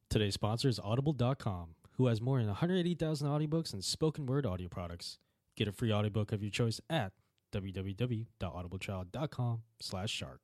Today's sponsor is Audible.com, who has more than 180,000 audiobooks and spoken word audio products. Get a free audiobook of your choice at www.audibletrial.com/shark.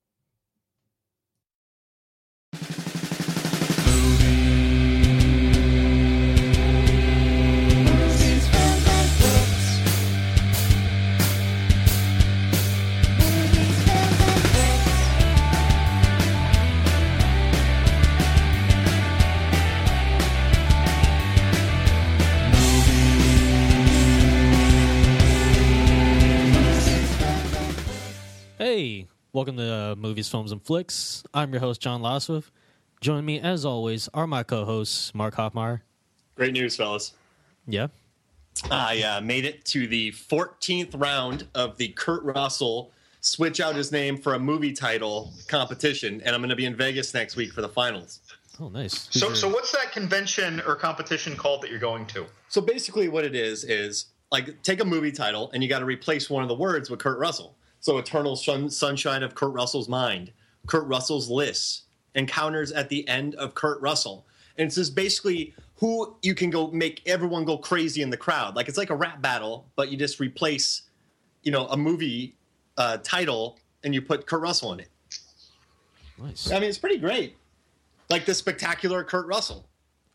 Hey, welcome to Movies, Films, and Flicks. I'm your host, John Laswith. Joining me, as always, are my co-hosts, Mark Hoffmeyer. Great news, fellas. Yeah? I made it to the 14th round of the Kurt Russell switch out his name for a movie title competition, and I'm going to be in Vegas next week for the finals. Oh, nice. So what's that convention or competition called that you're going to? So basically what it is like take a movie title, and you got to replace one of the words with Kurt Russell. So Eternal Sunshine of Kurt Russell's Mind, Kurt Russell's List, Encounters at the End of Kurt Russell. And it's just basically who you can go make everyone go crazy in the crowd. Like it's like a rap battle, but you just replace, a movie title and you put Kurt Russell in it. Nice. I mean, it's pretty great. Like the spectacular Kurt Russell.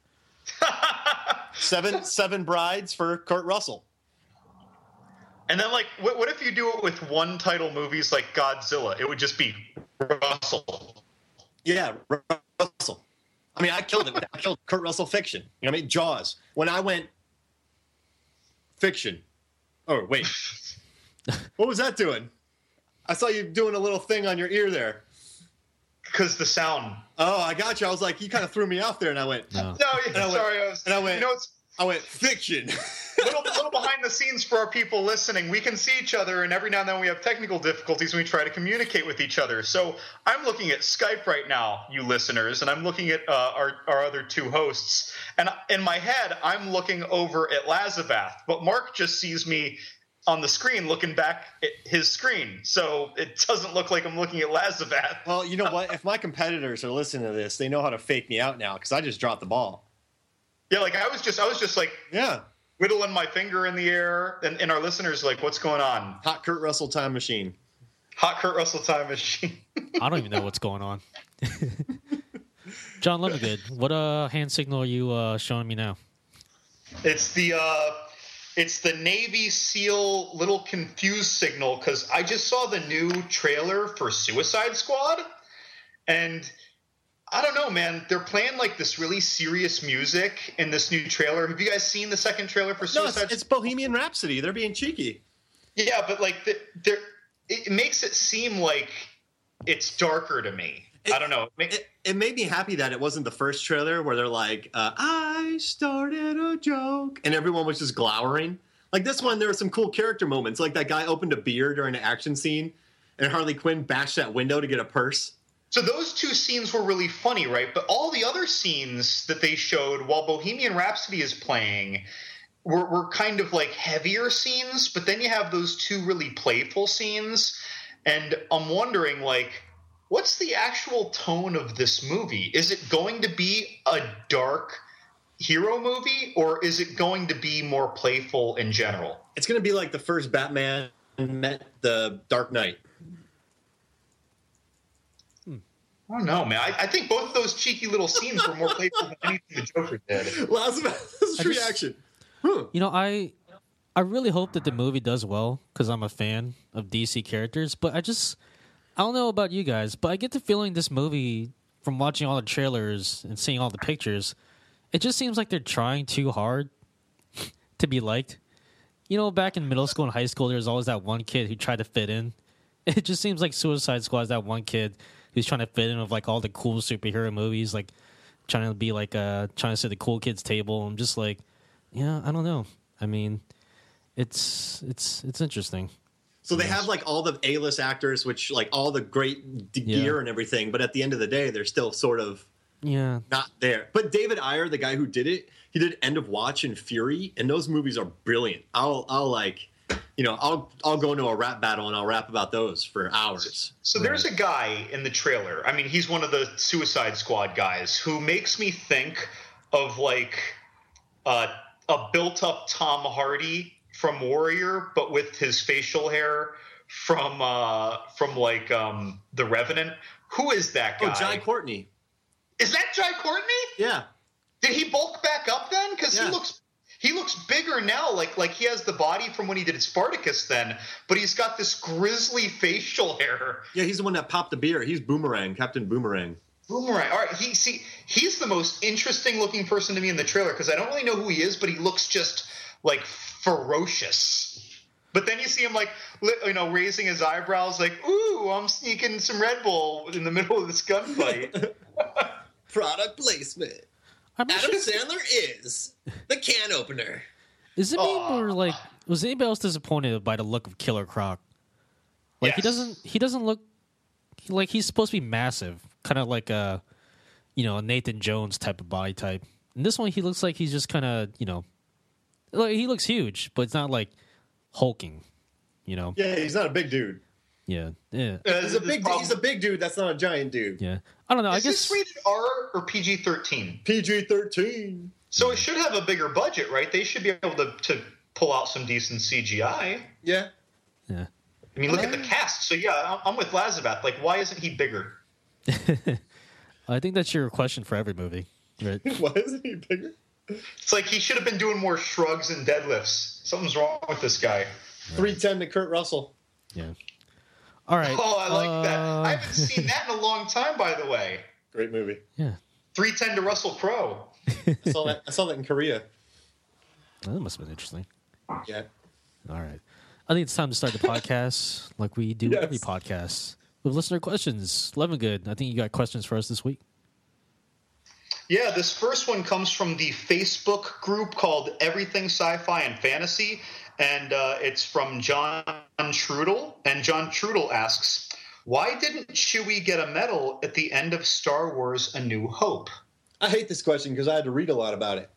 Seven brides for Kurt Russell. And then, like, what if you do it with one title movies like Godzilla? It would just be Russell. Yeah, Russell. I mean, I killed it. I killed Kurt Russell fiction. You know what I mean? Jaws. When I went fiction. Oh, wait. What was that doing? I saw you doing a little thing on your ear there. Because the sound. Oh, I got you. I was like, you kind of threw me off there, and I went. No. I went fiction. little behind the scenes for our people listening. We can see each other, and every now and then we have technical difficulties when we try to communicate with each other. So I'm looking at Skype right now, you listeners, and I'm looking at our other two hosts. And in my head, I'm looking over at Lazabath, but Mark just sees me on the screen looking back at his screen. So it doesn't look like I'm looking at Lazabath. Well, you know what? If my competitors are listening to this, they know how to fake me out now because I just dropped the ball. Yeah, like I was just like, yeah, whittling my finger in the air, and our listeners like, what's going on? Hot Kurt Russell time machine. Hot Kurt Russell time machine. I don't even know what's going on. John Lemongood, what hand signal are you showing me now? It's the Navy SEAL little confused signal, because I just saw the new trailer for Suicide Squad, and I don't know, man. They're playing like this really serious music in this new trailer. Have you guys seen the second trailer for Suicide? No, it's Bohemian Rhapsody. They're being cheeky. Yeah, but like it makes it seem like it's darker to me. I don't know. It made me happy that it wasn't the first trailer where they're like, I started a joke, and everyone was just glowering. Like this one, there were some cool character moments. Like that guy opened a beer during an action scene, and Harley Quinn bashed that window to get a purse. So those two scenes were really funny, right? But all the other scenes that they showed while Bohemian Rhapsody is playing were kind of like heavier scenes. But then you have those two really playful scenes. And I'm wondering, like, what's the actual tone of this movie? Is it going to be a dark hero movie, or is it going to be more playful in general? It's going to be like the first Batman met the Dark Knight. I don't know, man. I think both of those cheeky little scenes were more playful than anything the Joker did. Last reaction. I really hope that the movie does well because I'm a fan of DC characters, but I don't know about you guys, but I get the feeling this movie, from watching all the trailers and seeing all the pictures, it just seems like they're trying too hard to be liked. Back in middle school and high school, there was always that one kid who tried to fit in. It just seems like Suicide Squad is that one kid who's trying to fit in with like all the cool superhero movies, like trying to be like trying to sit at the cool kids table. I'm just like, yeah, I don't know. I mean, it's interesting. So they have like all the A-list actors, which like all the great gear and everything, but at the end of the day, they're still sort of not there. But David Ayer, the guy who did it, he did End of Watch and Fury, and those movies are brilliant. I'll like I'll go into a rap battle and I'll rap about those for hours. So there's a guy in the trailer. I mean, he's one of the Suicide Squad guys who makes me think of like a built-up Tom Hardy from Warrior, but with his facial hair from like The Revenant. Who is that guy? Oh, Jai Courtney. Is that Jai Courtney? Yeah. Did he bulk back up then? Because Yeah. he looks bigger now. Like he has the body from when he did Spartacus then, but he's got this grisly facial hair. Yeah, he's the one that popped the beer. He's Boomerang, Captain Boomerang. Boomerang. All right, he's the most interesting looking person to me in the trailer because I don't really know who he is, but he looks just like ferocious. But then you see him like raising his eyebrows, like, "Ooh, I'm sneaking some Red Bull in the middle of this gunfight." Product placement. Adam Sandler is the can opener. Is it me or like was anybody else disappointed by the look of Killer Croc? Like Yes. he doesn't look like he's supposed to be massive, kind of like a a Nathan Jones type of body type. And this one he looks like he's just kind of like he looks huge, but it's not like hulking. Yeah, he's not a big dude. Yeah. He's a big dude. That's not a giant dude. Yeah. I don't know. Is this rated R or PG-13? PG-13. So it should have a bigger budget, right? They should be able to pull out some decent CGI. Yeah. Yeah. I mean, look at the cast. So yeah, I'm with Lazabath. Like, why isn't he bigger? I think that's your question for every movie, right? Why isn't he bigger? It's like he should have been doing more shrugs and deadlifts. Something's wrong with this guy. 310 to Kurt Russell. Yeah. All right. Oh, I like that. I haven't seen that in a long time, by the way. Great movie. Yeah. 310 to Russell Crowe. I saw that in Korea. Well, that must have been interesting. Yeah. All right. I think it's time to start the podcast like we do Yes. every podcast with listener questions. Levingood, I think you got questions for us this week. Yeah, this first one comes from the Facebook group called Everything Sci-Fi and Fantasy, and it's from John Trudel. And John Trudel asks, why didn't Chewie get a medal at the end of Star Wars A New Hope? I hate this question because I had to read a lot about it.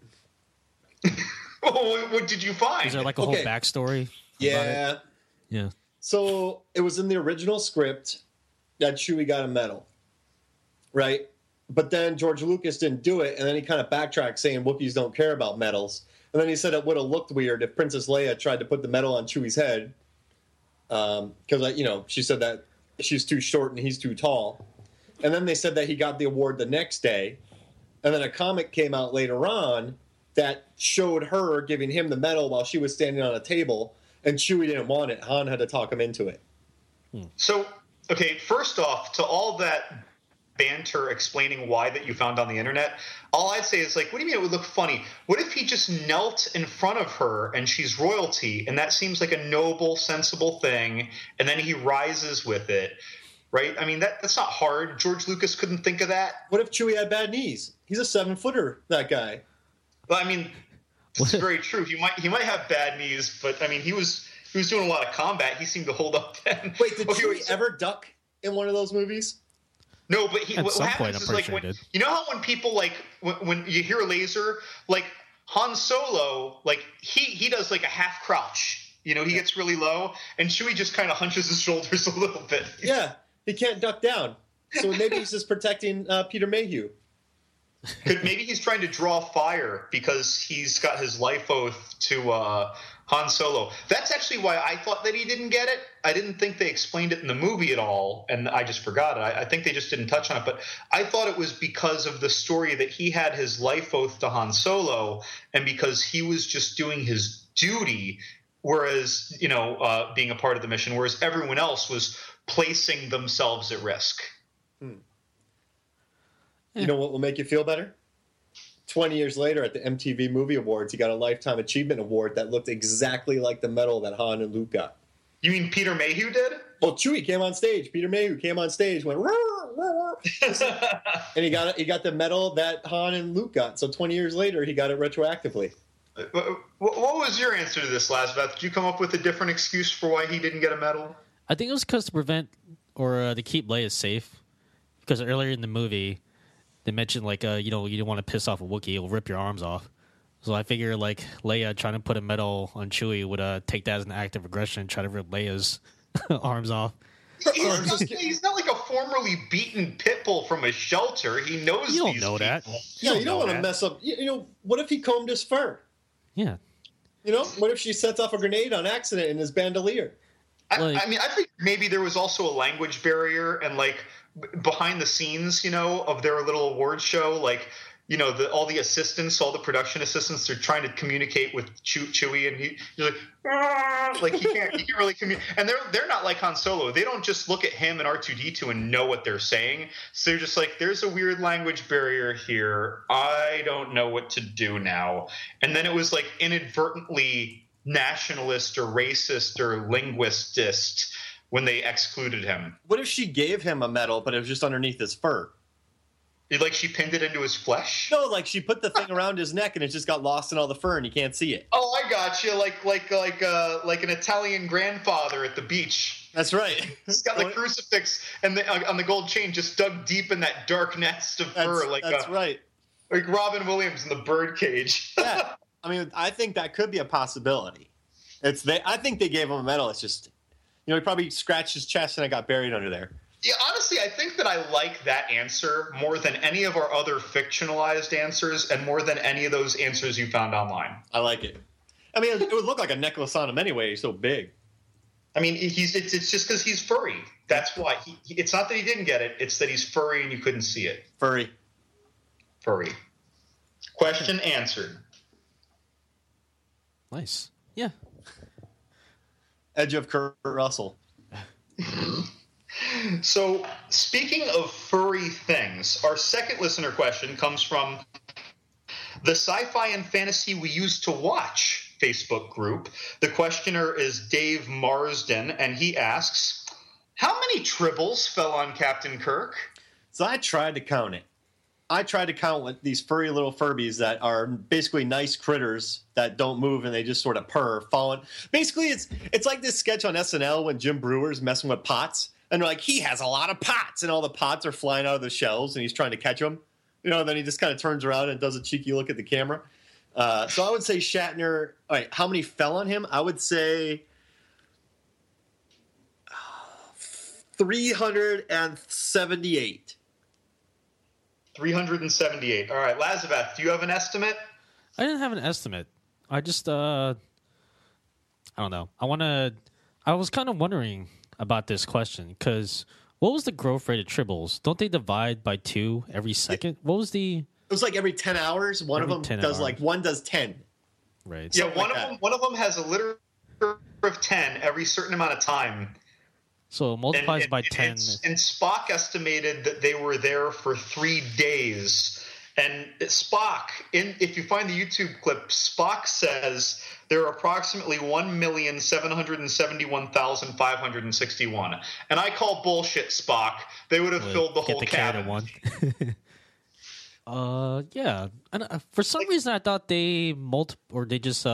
Oh, what did you find? Is there like a whole Okay. backstory? Yeah. Yeah. So it was in the original script that Chewie got a medal, right? But then George Lucas didn't do it, and then he kind of backtracked saying Wookiees don't care about medals. And then he said it would have looked weird if Princess Leia tried to put the medal on Chewie's head, because she said that she's too short and he's too tall. And then they said that he got the award the next day, and then a comic came out later on that showed her giving him the medal while she was standing on a table, and Chewie didn't want it. Han had to talk him into it. So, okay, first off, to all that banter explaining why that you found on the internet, all I'd say is, like, what do you mean it would look funny? What if he just knelt in front of her and she's royalty, and that seems like a noble, sensible thing, and then he rises with it, right? I mean, that's not hard. George Lucas couldn't think of that. What if Chewie had bad knees? He's a 7-footer, that guy. But I mean, it's very true. He might have bad knees, but I mean, he was doing a lot of combat. He seemed to hold up then. Wait, did Chewie ever duck in one of those movies? No, but At what some happens point, I'm is, pretty like, sure he when, did. you know how when people, like, when you hear a laser, like Han Solo, like he does like a half crouch. He gets really low, and Chewie just kind of hunches his shoulders a little bit. Yeah, he can't duck down. So maybe he's just protecting Peter Mayhew. Maybe he's trying to draw fire because he's got his life oath to Han Solo. That's actually why I thought that he didn't get it. I didn't think they explained it in the movie at all, and I just forgot it. I think they just didn't touch on it. But I thought it was because of the story that he had his life oath to Han Solo, and because he was just doing his duty, whereas, being a part of the mission, whereas everyone else was placing themselves at risk. You know what will make you feel better? 20 years later at the MTV Movie Awards, he got a Lifetime Achievement Award that looked exactly like the medal that Han and Luke got. You mean Peter Mayhew did? Well, Chewie came on stage. Peter Mayhew came on stage, went, "Roar, roar," and he got the medal that Han and Luke got. So 20 years later, he got it retroactively. What was your answer to this, Lazbeth? Did you come up with a different excuse for why he didn't get a medal? I think it was because to prevent or to keep Leia safe. Because earlier in the movie, they mentioned like you don't want to piss off a Wookiee; it'll rip your arms off. So I figure like Leia trying to put a medal on Chewie would take that as an act of aggression and try to rip Leia's arms off. He's not like a formerly beaten pit bull from a shelter. He knows You don't these know that. people. Yeah, you don't want to mess up. What if he combed his fur? Yeah. What if she sets off a grenade on accident in his bandolier? I mean, I think maybe there was also a language barrier, and like behind the scenes, of their little award show, like all the assistants, all the production assistants, they're trying to communicate with Chewie, and he's like he can't really communicate. And they're not like Han Solo. They don't just look at him and R2-D2 and know what they're saying. So they're just like, there's a weird language barrier here. I don't know what to do now. And then it was like inadvertently nationalist or racist or linguistist when they excluded him. What if she gave him a medal, but it was just underneath his fur? Like she pinned it into his flesh? No, like she put the thing around his neck and it just got lost in all the fur and you can't see it. Oh, I got you. Like an Italian grandfather at the beach. That's right. He's got the crucifix and on the gold chain just dug deep in that dark nest of fur. That's right. Like Robin Williams in the Birdcage. Yeah. I mean, I think that could be a possibility. I think they gave him a medal. It's just, he probably scratched his chest and it got buried under there. Yeah, honestly, I think that I like that answer more than any of our other fictionalized answers and more than any of those answers you found online. I like it. I mean, it would look like a necklace on him anyway. He's so big. I mean, it's just because he's furry. That's why. It's not that he didn't get it. It's that he's furry and you couldn't see it. Furry. Question answered. Nice. Yeah. Edge of Kurt Russell. So, speaking of furry things, our second listener question comes from the Sci-Fi and Fantasy We Used to Watch Facebook group. The questioner is Dave Marsden, and he asks, how many tribbles fell on Captain Kirk? So I tried to count it. I tried to count with these furry little Furbies that are basically nice critters that don't move and they just sort of purr, falling. Basically, it's like this sketch on SNL when Jim Brewer's messing with pots. And they're like, he has a lot of pots, and all the pots are flying out of the shelves, and he's trying to catch them. And then he just kind of turns around and does a cheeky look at the camera. So I would say Shatner. All right, how many fell on him? I would say 378. 378. All right, Lazabeth, do you have an estimate? I didn't have an estimate. I just, I don't know. I was kind of wondering about this question because what was the growth rate of tribbles? Don't they divide by 2 every second? What was the? It was like every 10 hours. One of them does one does 10. Right. Yeah, one of them has a litter of 10 every certain amount of time. So it multiplies by 10. And Spock estimated that they were there for 3 days. And Spock, if you find the YouTube clip, Spock says there are approximately 1,771,561. And I call bullshit, Spock. They would have filled the whole cabin. One. Yeah. And for some reason, I thought they just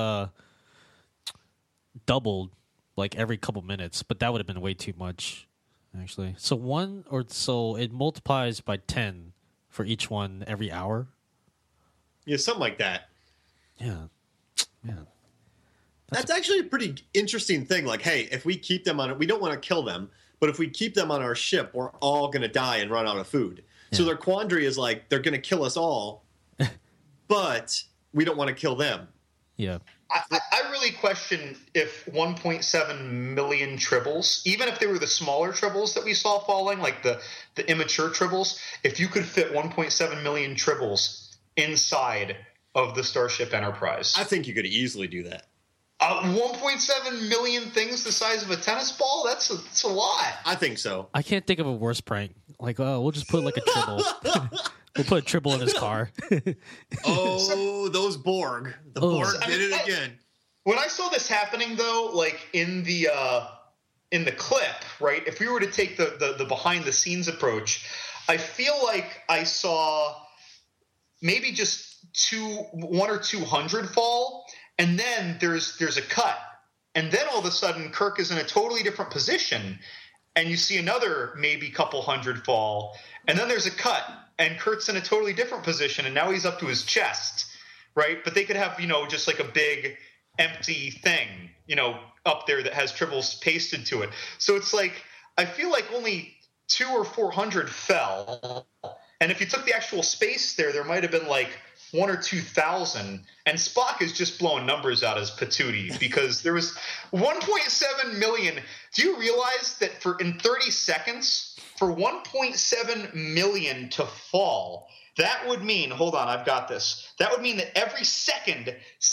doubled like every couple minutes, but that would have been way too much, actually. So it multiplies by 10 for each one every hour. Yeah, something like that. Yeah. Man. That's actually a pretty interesting thing. Like, hey, if we keep them on it, we don't want to kill them, but if we keep them on our ship, we're all going to die and run out of food. Yeah. So their quandary is like, they're going to kill us all, but we don't want to kill them. Yeah. I really question if 1.7 million tribbles, even if they were the smaller tribbles that we saw falling, like the immature tribbles, if you could fit 1.7 million tribbles inside of the Starship Enterprise. I think you could easily do that. 1.7 million things the size of a tennis ball? That's a lot. I think so. I can't think of a worse prank. Like, we'll just put like a tribble. We'll put a tribble in his car. Oh, those Borg. The Borg did it again. When I saw this happening, though, like in the clip, right, if we were to take the behind-the-scenes approach, I feel like I saw maybe just 1 or 200 fall, and then there's a cut. And then all of a sudden, Kirk is in a totally different position, and you see another maybe couple hundred fall, and then there's a cut, and Kurt's in a totally different position, and now he's up to his chest. right? But they could have, just like a big empty thing, up there that has tribbles pasted to it. So it's like, I feel like only 200 or 400 fell. And if you took the actual space there might have been like 1,000 or 2,000. And Spock is just blowing numbers out as patootie because there was 1.7 million. Do you realize that in 30 seconds, for 1.7 million to fall, that would mean, hold on, I've got this. That would mean that every second,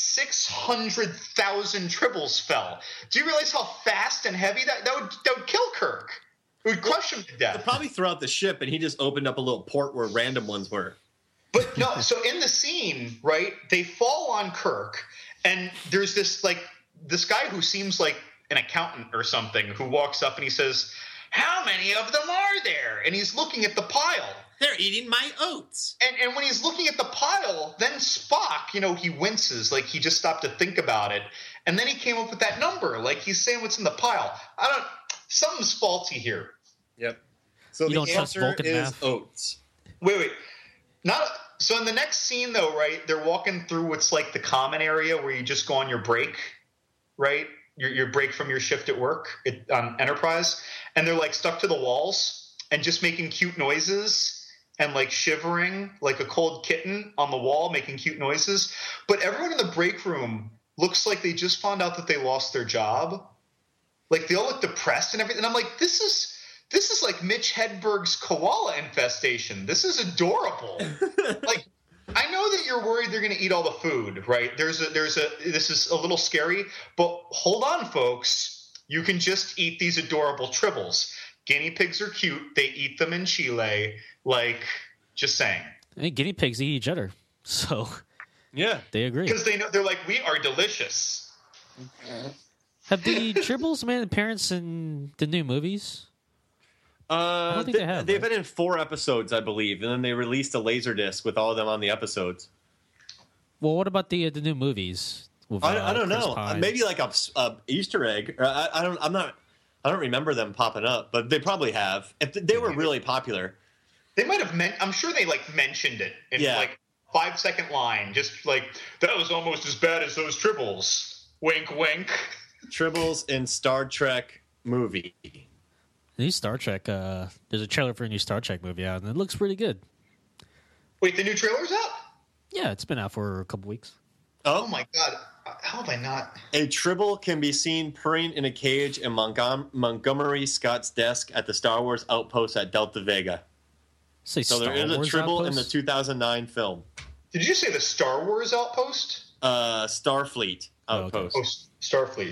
600,000 tribbles fell. Do you realize how fast and heavy that would kill Kirk? It would crush him to death. Probably throughout the ship, and he just opened up a little port where random ones were. But no, so in the scene, right, they fall on Kirk, and there's this guy who seems like an accountant or something who walks up and he says, "How many of them are there?" And he's looking at the pile. They're eating my oats. And when he's looking at the pile, then Spock, he winces, like he just stopped to think about it. And then he came up with that number, like he's saying what's in the pile. Something's faulty here. Yep. So You don't the trust answer Vulcan is math? oats. Wait. So in the next scene, though, right, they're walking through what's like the common area where you just go on your break, right? Your break from your shift at work on Enterprise. And they're like stuck to the walls and just making cute noises and like shivering like a cold kitten on the wall, making cute noises. But everyone in the break room looks like they just found out that they lost their job. Like they all look depressed and everything. And I'm like, this is like Mitch Hedberg's koala infestation. This is adorable. Like, I know that you're worried they're going to eat all the food, right? This is a little scary, but hold on, folks. You can just eat these adorable tribbles. Guinea pigs are cute. They eat them in Chile. Like, just saying. Hey, guinea pigs eat each other, so Yeah. they agree. Because they're like, we are delicious. Have the tribbles made an appearance in the new movies? I don't think they have. They've right? been in 4 episodes, I believe, and then they released a Laserdisc with all of them on the episodes. Well, what about the new movies? With, I don't Chris know. Pine? Maybe like a Easter egg. I don't remember them popping up, but they probably have. If they were really popular. They might have I'm sure they like mentioned it in like 5-second line, just like that was almost as bad as those tribbles. Wink, wink. Tribbles in Star Trek movie. New Star Trek. There's a trailer for a new Star Trek movie out, and it looks pretty good. Wait, the new trailer's out? Yeah, it's been out for a couple weeks. Oh my god. How have I not? A tribble can be seen purring in a cage in Montgomery Scott's desk at the Star Wars outpost at Delta Vega. Say So there Star is a Wars tribble in the Outpost? 2009 film. Did you say the Star Wars outpost? Starfleet outpost. Oh, Starfleet.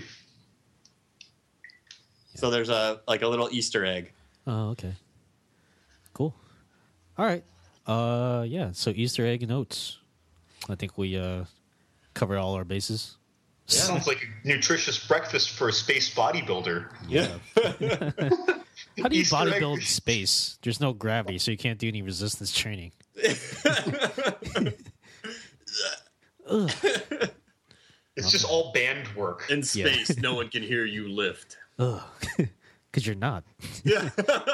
So there's a little Easter egg. Oh, okay. Cool. All right. Yeah. So Easter egg and oats. I think we covered all our bases. Sounds like a nutritious breakfast for a space bodybuilder. Yeah. How do you Easter egg. bodybuild space? There's no gravity, so you can't do any resistance training. Ugh. It's just all band work. In space, no one can hear you lift. Ugh. Because you're not. Yeah.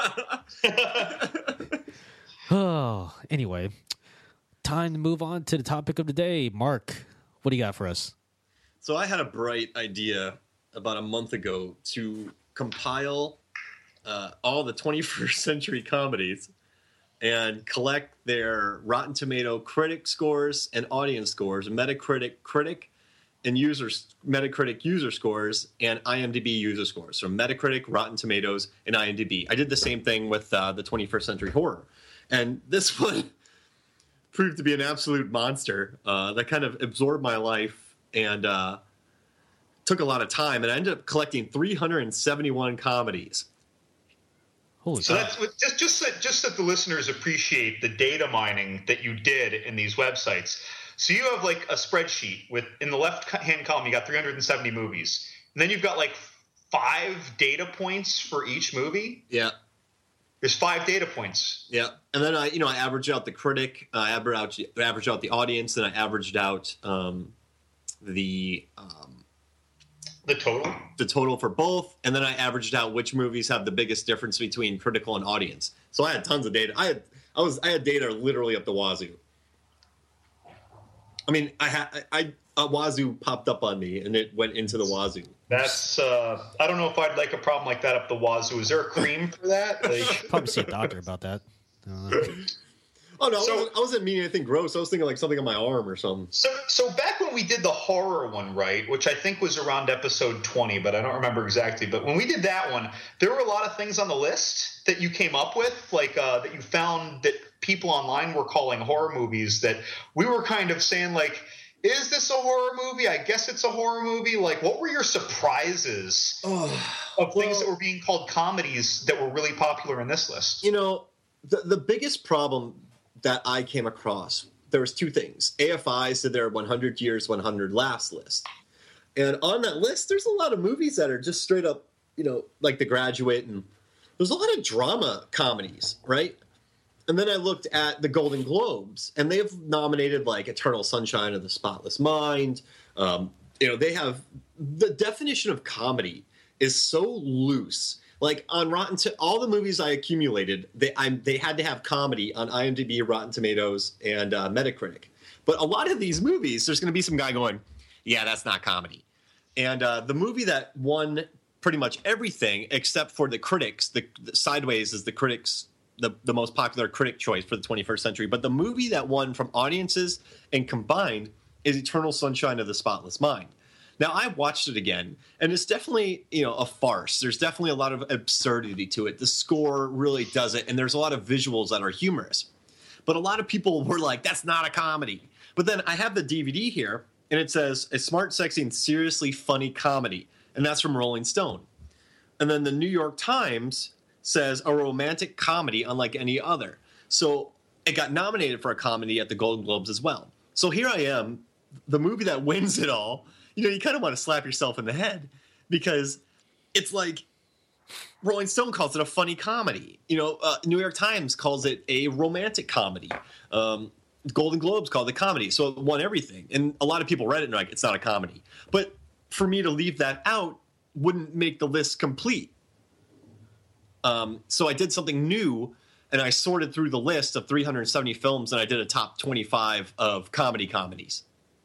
Oh, anyway. Time to move on to the topic of the day. Mark, what do you got for us? So I had a bright idea about a month ago to compile all the 21st century comedies and collect their Rotten Tomato critic scores and audience scores, Metacritic critic and Metacritic user scores, and IMDb user scores. So Metacritic, Rotten Tomatoes, and IMDb. I did the same thing with the 21st Century Horror. And this one proved to be an absolute monster that kind of absorbed my life and took a lot of time. And I ended up collecting 371 comedies. Holy So cow. that's just that the listeners appreciate the data mining that you did in these websites. So you have like a spreadsheet with in the left-hand column you got 370 movies, and then you've got like 5 data points for each movie. Yeah. There's 5 data points. Yeah, and then I averaged out the critic, I averaged out the audience, then I averaged out the total for both, and then I averaged out which movies have the biggest difference between critical and audience. So I had tons of data. I had data literally up the wazoo. I mean, a Wazoo popped up on me, and it went into the Wazoo. That's I don't know if I'd like a problem like that up the Wazoo. Is there a cream for that? Like, Probably see a doctor about that. I don't know. Oh no, I wasn't meaning anything gross. I was thinking like something on my arm or something. So back when we did the horror one, right, which I think was around episode 20, but I don't remember exactly. But when we did that one, there were a lot of things on the list that you came up with, like that you found that people online were calling horror movies, that we were kind of saying like, is this a horror movie? I guess it's a horror movie. Like, what were your surprises of things that were being called comedies that were really popular in this list? You know, the biggest problem that I came across, there was two things. AFI said their 100 Years, 100 Laughs list. And on that list, there's a lot of movies that are just straight up, you know, like The Graduate, and there's a lot of drama comedies, right? And then I looked at the Golden Globes, and they've nominated like Eternal Sunshine of the Spotless Mind. You know, they have the definition of comedy is so loose. Like on all the movies I accumulated, they had to have comedy on IMDb, Rotten Tomatoes, and Metacritic. But a lot of these movies, there's going to be some guy going, "Yeah, that's not comedy." And the movie that won pretty much everything except for the critics, the Sideways is the critics, the most popular critic choice for the 21st century. But the movie that won from audiences and combined is Eternal Sunshine of the Spotless Mind. Now, I watched it again, and it's definitely, you know, a farce. There's definitely a lot of absurdity to it. The score really does it, and there's a lot of visuals that are humorous. But a lot of people were like, that's not a comedy. But then I have the DVD here, and it says, a smart, sexy, and seriously funny comedy. And that's from Rolling Stone. And then the New York Times says, a romantic comedy unlike any other. So it got nominated for a comedy at the Golden Globes as well. So here I am, the movie that wins it all. You know, you kind of want to slap yourself in the head because it's like Rolling Stone calls it a funny comedy. You know, New York Times calls it a romantic comedy. Golden Globes called it comedy. So it won everything. And a lot of people read it and are like, it's not a comedy. But for me to leave that out wouldn't make the list complete. So I did something new, and I sorted through the list of 370 films, and I did a top 25 of comedies.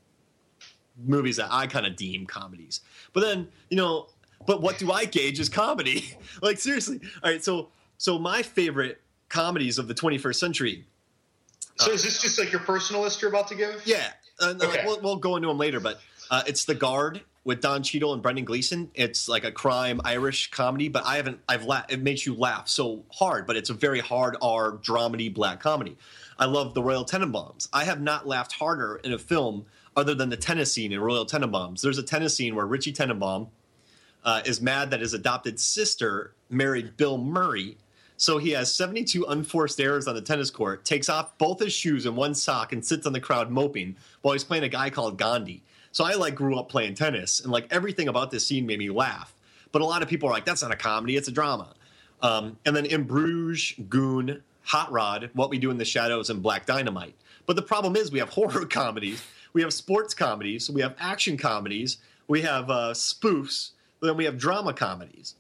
Movies that I kind of deem comedies. But then, you know, but what do I gauge as comedy? Like, seriously. All right, so my favorite comedies of the 21st century. So is this just like your personal list you're about to give? Yeah. Okay. We'll go into them later, but it's The Guard with Don Cheadle and Brendan Gleeson. It's like a crime Irish comedy, but it makes you laugh so hard, but it's a very hard R dramedy black comedy. I love The Royal Tenenbaums. I have not laughed harder in a film other than the tennis scene in Royal Tenenbaums. There's a tennis scene where Richie Tenenbaum is mad that his adopted sister married Bill Murray, so he has 72 unforced errors on the tennis court, takes off both his shoes and one sock, and sits on the crowd moping while he's playing a guy called Gandhi. So I like grew up playing tennis, and like everything about this scene made me laugh. But a lot of people are like, that's not a comedy, it's a drama. And then In Bruges, Goon, Hot Rod, What We Do in the Shadows, and Black Dynamite. But the problem is we have horror comedies, we have sports comedies, we have action comedies, we have spoofs, but then we have drama comedies.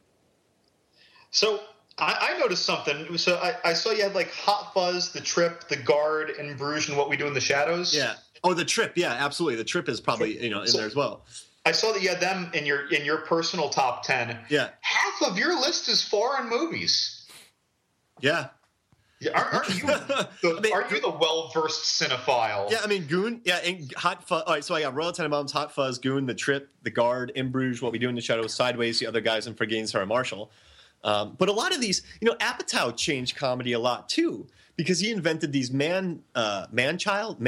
So I noticed something. So I saw you had like Hot Fuzz, The Trip, The Guard, In Bruges, and What We Do in the Shadows. Yeah. Oh, The Trip. Yeah, absolutely. The Trip is probably in there as well. I saw that you had them in your personal top 10. Yeah. Half of your list is foreign movies. Yeah. Aren't you the well-versed cinephile? Yeah, I mean, Goon, yeah, and Hot Fuzz. All right, so I got Royal Tenenbaums, Hot Fuzz, Goon, The Trip, The Guard, In Bruges, What We Do in the Shadows, Sideways, The Other Guys, and Forgetting Sarah Marshall. But a lot of these, you know, Apatow changed comedy a lot, too, because he invented these man-child,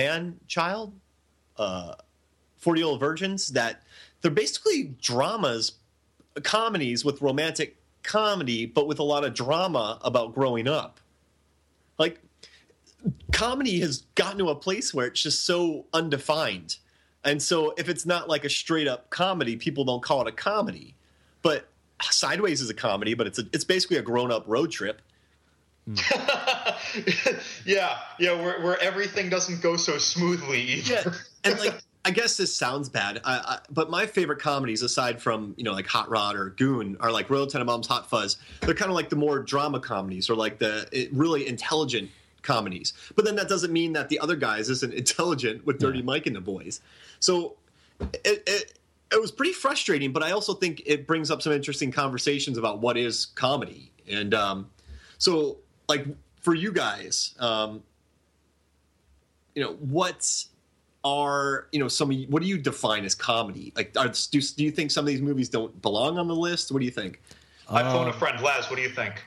40-year-old virgins that they're basically dramas, comedies with romantic comedy, but with a lot of drama about growing up. Like, comedy has gotten to a place where it's just so undefined. And so if it's not like a straight-up comedy, people don't call it a comedy. But Sideways is a comedy, but it's basically a grown-up road trip. Yeah, where everything doesn't go so smoothly either. Yeah, and like, I guess this sounds bad, but my favorite comedies, aside from, you know, like Hot Rod or Goon, are like Royal Tenenbaums, Hot Fuzz. They're kind of like the more drama comedies, or like the really intelligent comedies. But then that doesn't mean that the other guys isn't intelligent with Dirty Mike and the boys. So it was pretty frustrating, but I also think it brings up some interesting conversations about what is comedy. And so, like, for you guys, what are what do you define as comedy? Like, do you think some of these movies don't belong on the list? What do you think? I phone a friend. Laz, what do you think?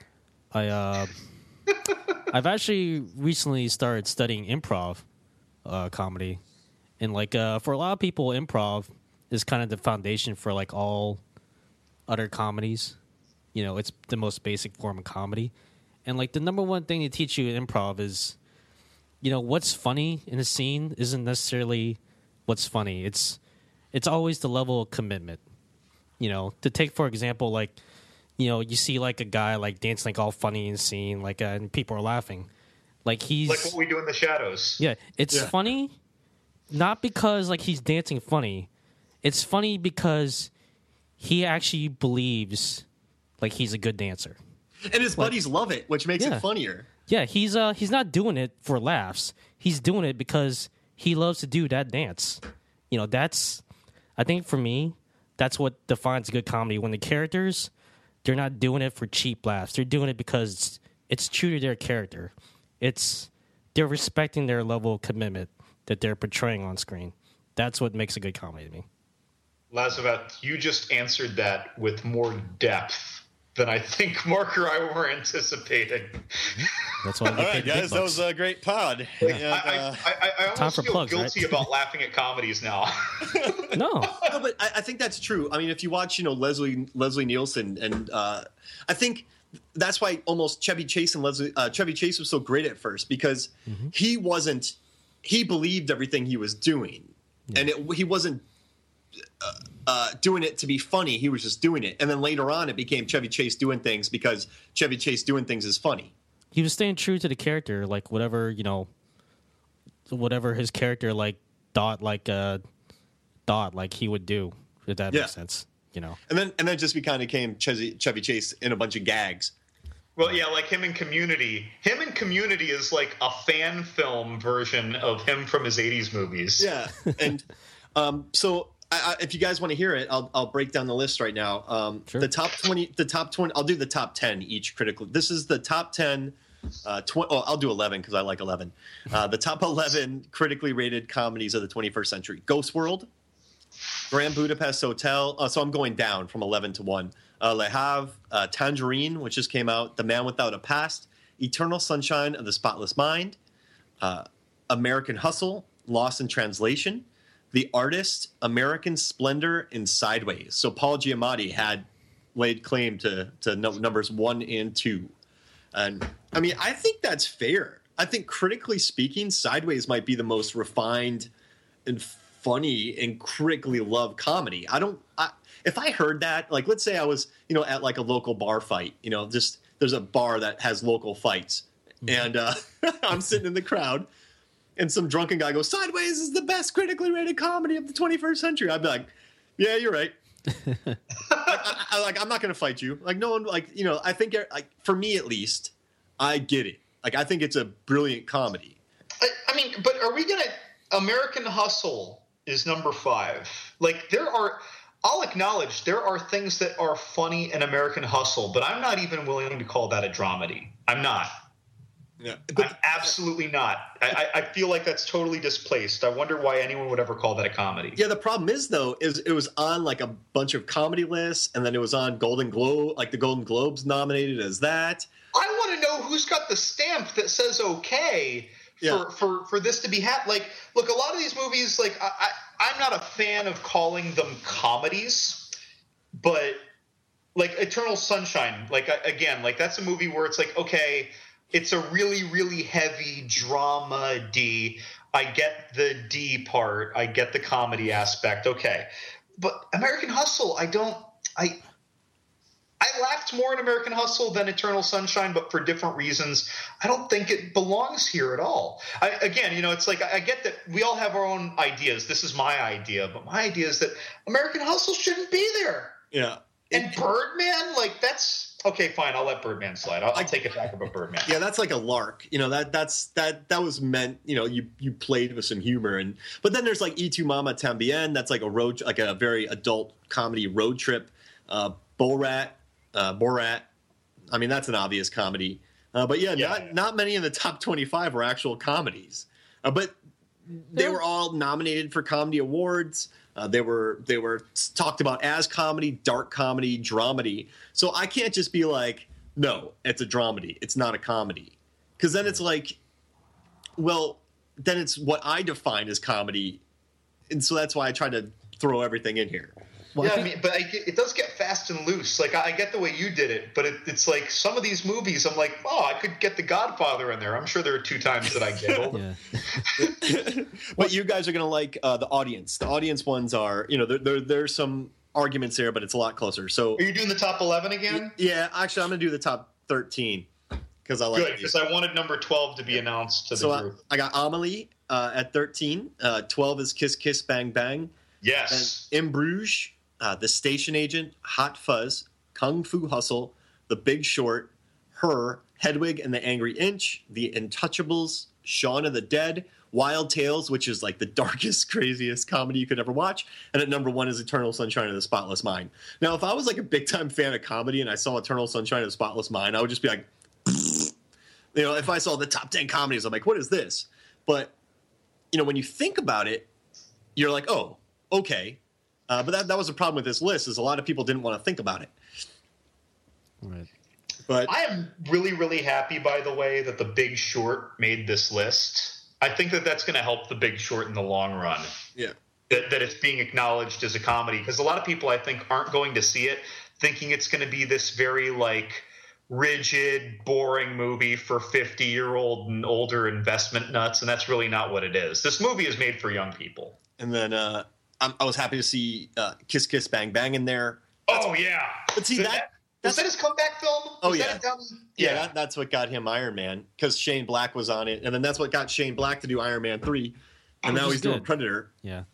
I've actually recently started studying improv comedy, and for a lot of people, improv is kind of the foundation for like all other comedies. It's the most basic form of comedy, and like the number one thing they teach you in improv is, what's funny in a scene isn't necessarily what's funny. It's always the level of commitment. To take for example, like, you see like a guy like dancing like all funny in a scene, like and people are laughing, like he's like what we do in the shadows. Yeah, it's funny, not because like he's dancing funny. It's funny because he actually believes like he's a good dancer, and his buddies love it, which makes it funnier. Yeah, he's not doing it for laughs. He's doing it because he loves to do that dance. I think for me, that's what defines good comedy. When the characters, they're not doing it for cheap laughs. They're doing it because it's true to their character. They're respecting their level of commitment that they're portraying on screen. That's what makes a good comedy to me. Lazavet, you just answered that with more depth than I think Mark or I were anticipating. That's why. All right, guys, that was a great pod. I almost feel guilty about laughing at comedies now. No, but I think that's true. I mean, if you watch, Leslie Nielsen, and I think that's why almost Chevy Chase and Chevy Chase was so great at first, because he believed everything he was doing, and he wasn't doing it to be funny. He was just doing it, and then later on it became Chevy Chase doing things because Chevy Chase doing things is funny. He was staying true to the character, like whatever his character thought he would do, if that makes sense. And then it just kind of became Chevy Chase in a bunch of gags. Well, yeah, like him in Community. Him in Community is like a fan film version of him from his 80s movies. Yeah, and so if you guys want to hear it, I'll break down the list right now. Sure. The top 20. I'll do the top 10 each critically. This is the top 10. I'll do 11 because I like 11. The top 11 critically rated comedies of the 21st century: Ghost World, Grand Budapest Hotel. So I'm going down from 11 to 1. Le Havre, Tangerine, which just came out, The Man Without a Past, Eternal Sunshine of the Spotless Mind, American Hustle, Lost in Translation, The Artist, American Splendor, and Sideways. So Paul Giamatti had laid claim to numbers 1 and 2. And I mean, I think that's fair. I think critically speaking, Sideways might be the most refined and funny and critically loved comedy. If I heard that, like, let's say I was, at like a local bar fight, just there's a bar that has local fights, and I'm sitting in the crowd, and some drunken guy goes, "Sideways is the best critically rated comedy of the 21st century." I'd be like, "Yeah, you're right." I'm not going to fight you. Like, no one, I think, like, for me at least, I get it. Like, I think it's a brilliant comedy. I mean, but are we going to? American Hustle is number 5. Like, I'll acknowledge there are things that are funny in American Hustle, but I'm not even willing to call that a dramedy. I'm not. Yeah, I'm absolutely not. I feel like that's totally displaced. I wonder why anyone would ever call that a comedy. Yeah, the problem is, though, it was on like a bunch of comedy lists, and then it was on Golden Globe, like the Golden Globes nominated as that. I want to know who's got the stamp that says okay for this to be Like, look, a lot of these movies, like, I'm not a fan of calling them comedies, but like Eternal Sunshine, like, again, like, that's a movie where it's like, okay, it's a really, really heavy drama D. I get the D part. I get the comedy aspect. Okay. But American Hustle, I laughed more in American Hustle than Eternal Sunshine, but for different reasons. I don't think it belongs here at all. It's like, I get that we all have our own ideas. This is my idea, but my idea is that American Hustle shouldn't be there. Yeah. And Birdman, like, that's Okay, fine. I'll let Birdman slide. I'll take it back about Birdman. Yeah, that's like a lark. That was meant. You played with some humor, but then there's like Y Tu Mama Tambien. That's like a very adult comedy road trip. Borat. I mean, that's an obvious comedy. But not many in the top 25 were actual comedies. But they were all nominated for comedy awards. They were talked about as comedy, dark comedy, dramedy. So I can't just be like, no, it's a dramedy. It's not a comedy. Because then it's like, well, then it's what I define as comedy. And so that's why I try to throw everything in here. Well, it does get fast and loose. Like, I get the way you did it, but it's like some of these movies, I'm like, oh, I could get The Godfather in there. I'm sure there are 2 times that I giggled. Yeah. But you guys are going to like the audience. The audience ones are, there's some arguments there, but it's a lot closer. So, are you doing the top 11 again? Yeah, actually, I'm going to do the top 13 because I like Good, because I wanted number 12 to be announced to the group. I got Amelie at 13. 12 is Kiss Kiss Bang Bang. Yes. And In Bruges. The Station Agent, Hot Fuzz, Kung Fu Hustle, The Big Short, Her, Hedwig and the Angry Inch, The Untouchables, Shaun of the Dead, Wild Tales, which is like the darkest, craziest comedy you could ever watch, and at number 1 is Eternal Sunshine of the Spotless Mind. Now, if I was like a big-time fan of comedy and I saw Eternal Sunshine of the Spotless Mind, I would just be like, if I saw the top 10 comedies, I'm like, what is this? But, when you think about it, you're like, oh, okay. But that was the problem with this list, is a lot of people didn't want to think about it. Right. But I am really, really happy, by the way, that The Big Short made this list. I think that that's going to help The Big Short in the long run. Yeah. That it's being acknowledged as a comedy. Because a lot of people, I think, aren't going to see it thinking it's going to be this very, like, rigid, boring movie for 50-year-old and older investment nuts, and that's really not what it is. This movie is made for young people. And then I was happy to see Kiss Kiss Bang Bang in there. Yeah. But see, was that his comeback film? That's what got him Iron Man, because Shane Black was on it, and then that's what got Shane Black to do Iron Man 3, and now he's doing Predator. Yeah.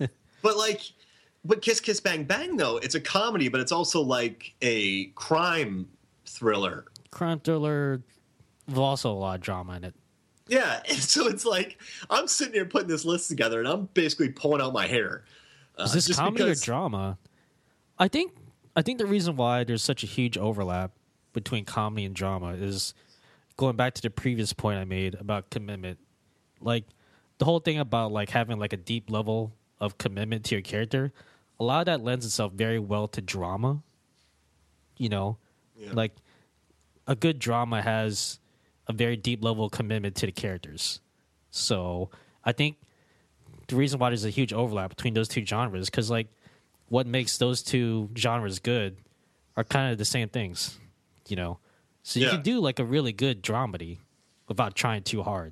But Kiss Kiss Bang Bang, though, it's a comedy, but it's also like a crime thriller. There's also a lot of drama in it. Yeah, and so it's like I'm sitting here putting this list together, and I'm basically pulling out my hair. Is this comedy or drama? I think the reason why there's such a huge overlap between comedy and drama is going back to the previous point I made about commitment. Like, the whole thing about like having like a deep level of commitment to your character, a lot of that lends itself very well to drama. Like a good drama has a very deep level of commitment to the characters. So I think the reason why there's a huge overlap between those two genres, because like what makes those two genres good are kind of the same things, So you can do like a really good dramedy without trying too hard,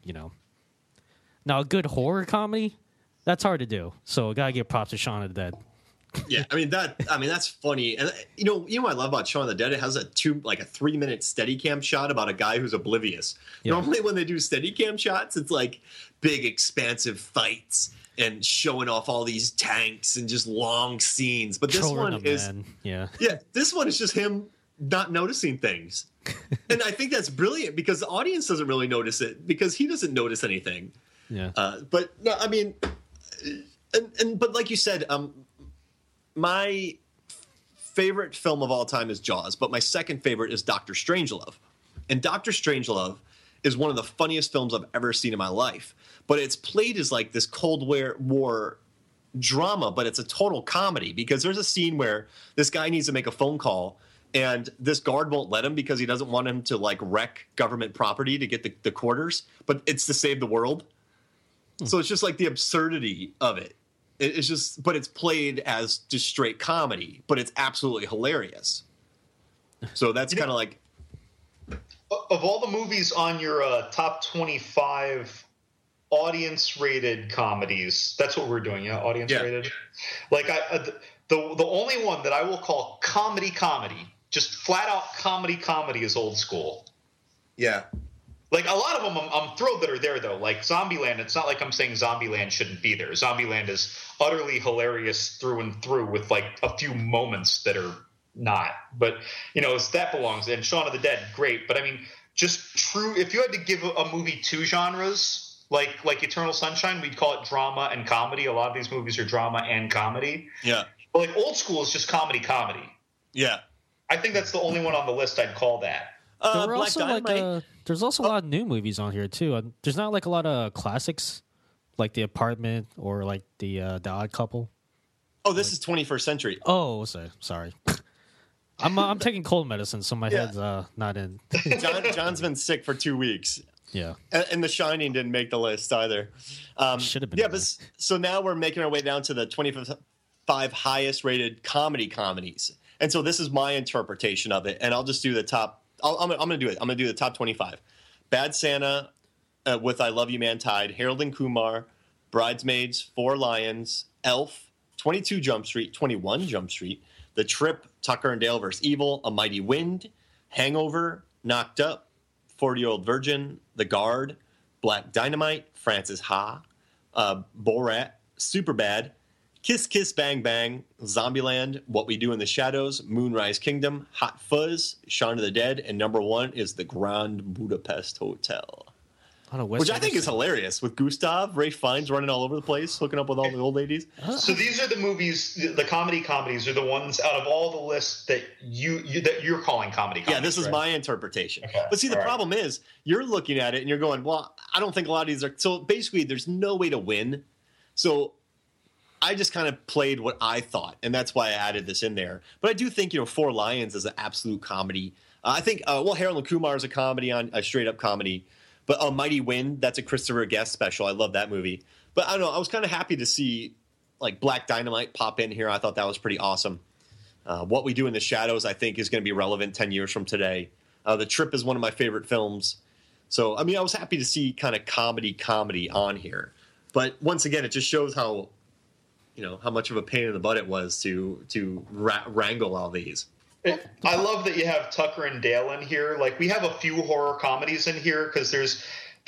Now a good horror comedy, that's hard to do. So I gotta give props to Shaun of the Dead. Yeah, that's funny, and what I love about Shaun of the Dead, it has a 3-minute Steadicam shot about a guy who's oblivious. Yeah. Normally, when they do Steadicam shots, it's like big, expansive fights and showing off all these tanks and just long scenes. But this one is, this one is just him not noticing things, and I think that's brilliant because the audience doesn't really notice it because he doesn't notice anything. Yeah, but no, I mean, but like you said, my favorite film of all time is Jaws, but my second favorite is Dr. Strangelove. And Dr. Strangelove is one of the funniest films I've ever seen in my life. But it's played as like this Cold War drama, but it's a total comedy because there's a scene where this guy needs to make a phone call and this guard won't let him because he doesn't want him to like wreck government property to get the quarters, but it's to save the world. So it's just like the absurdity of it. It's just, but it's played as just straight comedy, but it's absolutely hilarious. So that's kind of like, of all the movies on your top 25 audience-rated comedies, that's what we're doing, audience-rated. Like the only one that I will call comedy, just flat-out comedy is Old School. Yeah. Like, a lot of them I'm thrilled that are there, though. Like, Zombieland, it's not like I'm saying Zombieland shouldn't be there. Zombieland is utterly hilarious through and through with, like, a few moments that are not. But that belongs. And Shaun of the Dead, great. But I mean, just true. If you had to give a movie two genres, like Eternal Sunshine, we'd call it drama and comedy. A lot of these movies are drama and comedy. Yeah. But like Old School is just comedy. Yeah. I think that's the only one on the list I'd call that. Black Dynamite. There's also a lot of new movies on here too. There's not like a lot of classics, like The Apartment or like the Odd Couple. Oh, this is 21st Century. Oh, sorry. I'm taking cold medicine, so my head's not in. John's been sick for 2 weeks. Yeah, and The Shining didn't make the list either. Should have been. Yeah, but so now we're making our way down to the 25 highest rated comedies, and so this is my interpretation of it, and I'll just do the top. I'm going to do it. I'm going to do the top 25. Bad Santa with I Love You Man tied, Harold and Kumar, Bridesmaids, Four Lions, Elf, 22 Jump Street, 21 Jump Street, The Trip, Tucker and Dale vs. Evil, A Mighty Wind, Hangover, Knocked Up, 40-Year-Old Virgin, The Guard, Black Dynamite, Frances Ha, Borat, Superbad, Kiss Kiss Bang Bang, Zombieland, What We Do in the Shadows, Moonrise Kingdom, Hot Fuzz, Shaun of the Dead, and number one is The Grand Budapest Hotel. Which I think is hilarious, with Gustav, Ray Fiennes running all over the place, hooking up with all the old ladies. So these are the movies, the comedies are the ones out of all the lists that you're calling comedy. Yeah, this is right? my interpretation. Okay. But see, the problem is, you're looking at it and you're going, well, I don't think a lot of these are. So basically, there's no way to win. So I just kind of played what I thought, and that's why I added this in there. But I do think, Four Lions is an absolute comedy. I think, Harold and Kumar is a comedy, on a straight-up comedy. But A Mighty Wind, that's a Christopher Guest special. I love that movie. But I don't know. I was kind of happy to see like Black Dynamite pop in here. I thought that was pretty awesome. What We Do in the Shadows, I think, is going to be relevant 10 years from today. The Trip is one of my favorite films. So, I mean, I was happy to see kind of comedy on here. But once again, it just shows how much of a pain in the butt it was to wrangle all these. I love that you have Tucker and Dale in here. Like, we have a few horror comedies in here because there's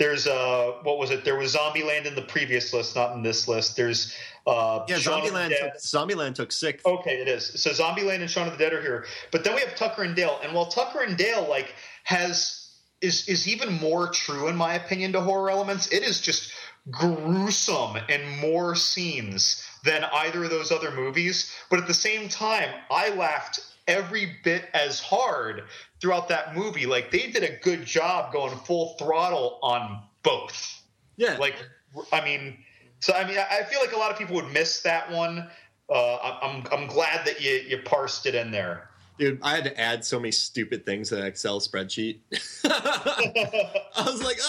what was it? There was Zombieland in the previous list, not in this list. There's Zombieland took 6. Okay, it is. So Zombieland and Shaun of the Dead are here, but then we have Tucker and Dale. And while Tucker and Dale is even more true in my opinion to horror elements, it is just gruesome and more scenes than either of those other movies. But at the same time, I laughed every bit as hard throughout that movie. Like, they did a good job going full throttle on both. Yeah. I feel like a lot of people would miss that one. I'm glad that you parsed it in there. Dude, I had to add so many stupid things to that Excel spreadsheet. I was like,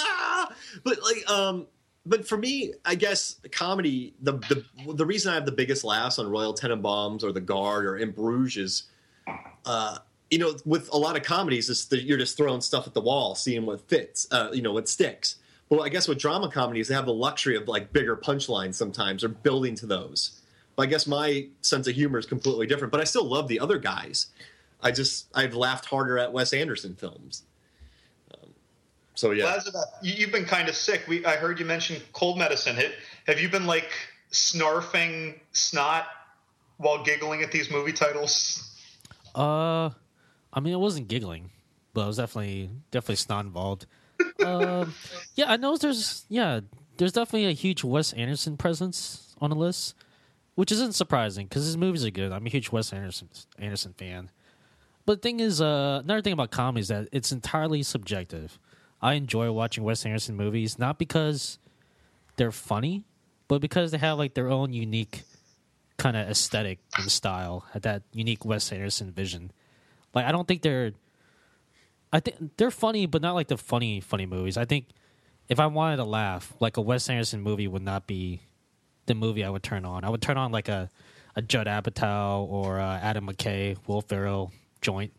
but for me, I guess comedy, the reason I have the biggest laughs on Royal Tenenbaums or The Guard or In Bruges is, with a lot of comedies, you're just throwing stuff at the wall, seeing what fits, what sticks. But I guess with drama comedies, they have the luxury of like bigger punchlines sometimes or building to those. But I guess my sense of humor is completely different. But I still love the other guys. I've laughed harder at Wes Anderson films. So yeah, you've been kind of sick. I heard you mention cold medicine. Have you been like snarfing snot while giggling at these movie titles? I mean, I wasn't giggling, but I was definitely snot involved. Yeah, I know there's definitely a huge Wes Anderson presence on the list, which isn't surprising because his movies are good. I'm a huge Wes Anderson fan. But the thing is, another thing about comedy is that it's entirely subjective. I enjoy watching Wes Anderson movies, not because they're funny, but because they have like their own unique kind of aesthetic and style, that unique Wes Anderson vision. Like, I think they're funny, but not like the funny movies. I think if I wanted to laugh, like a Wes Anderson movie would not be the movie I would turn on. I would turn on like a Judd Apatow or Adam McKay, Will Ferrell joint,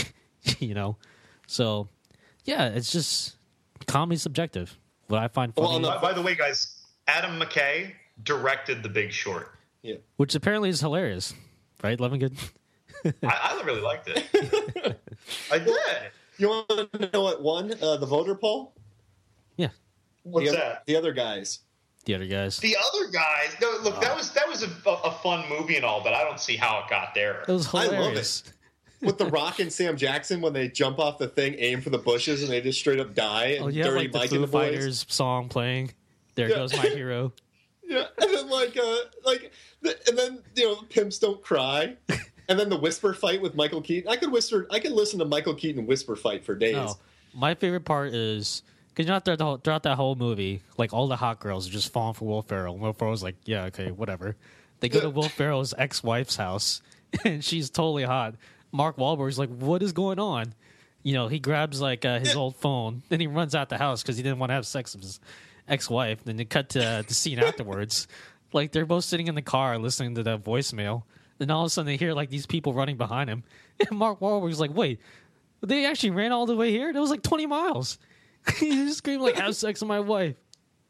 So, yeah, it's just comedy subjective. What I find funny. Well, by the way, guys, Adam McKay directed The Big Short. Yeah. Which apparently is hilarious, right, Levingood? I really liked it. I did. You want to know what won the voter poll? Yeah. What's that? The Other Guys. The Other Guys. The Other Guys. No, look, that was a fun movie and all, but I don't see how it got there. It was hilarious. I love it. with The Rock and Sam Jackson when they jump off the thing, aim for the bushes, and they just straight up die. And Oh, you have Dirty like the Mike Foo and the boys. Fighters song playing. There goes my hero. Yeah, and then and then pimps don't cry, and then the whisper fight with Michael Keaton. I could listen to Michael Keaton whisper fight for days. No, my favorite part is because throughout that whole movie, like all the hot girls are just falling for Will Ferrell. And Will Ferrell's like, yeah, okay, whatever. They go to Will Ferrell's ex-wife's house, and she's totally hot. Mark Wahlberg's like, what is going on? He grabs like his old phone, then he runs out the house because he didn't want to have sex with his ex-wife. Then they cut to the scene afterwards. Like they're both sitting in the car listening to that voicemail, and all of a sudden they hear like these people running behind him. And Mark Wahlberg's like, "Wait, they actually ran all the way here? That was like 20 miles." He just screamed like, "Have sex with my wife."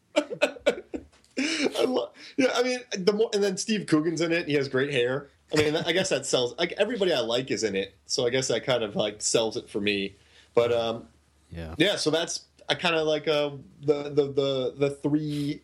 I mean, and then Steve Coogan's in it. And he has great hair. I mean, I guess that sells. Like everybody I like is in it, so I guess that kind of like sells it for me. But yeah. So I kind of like the three.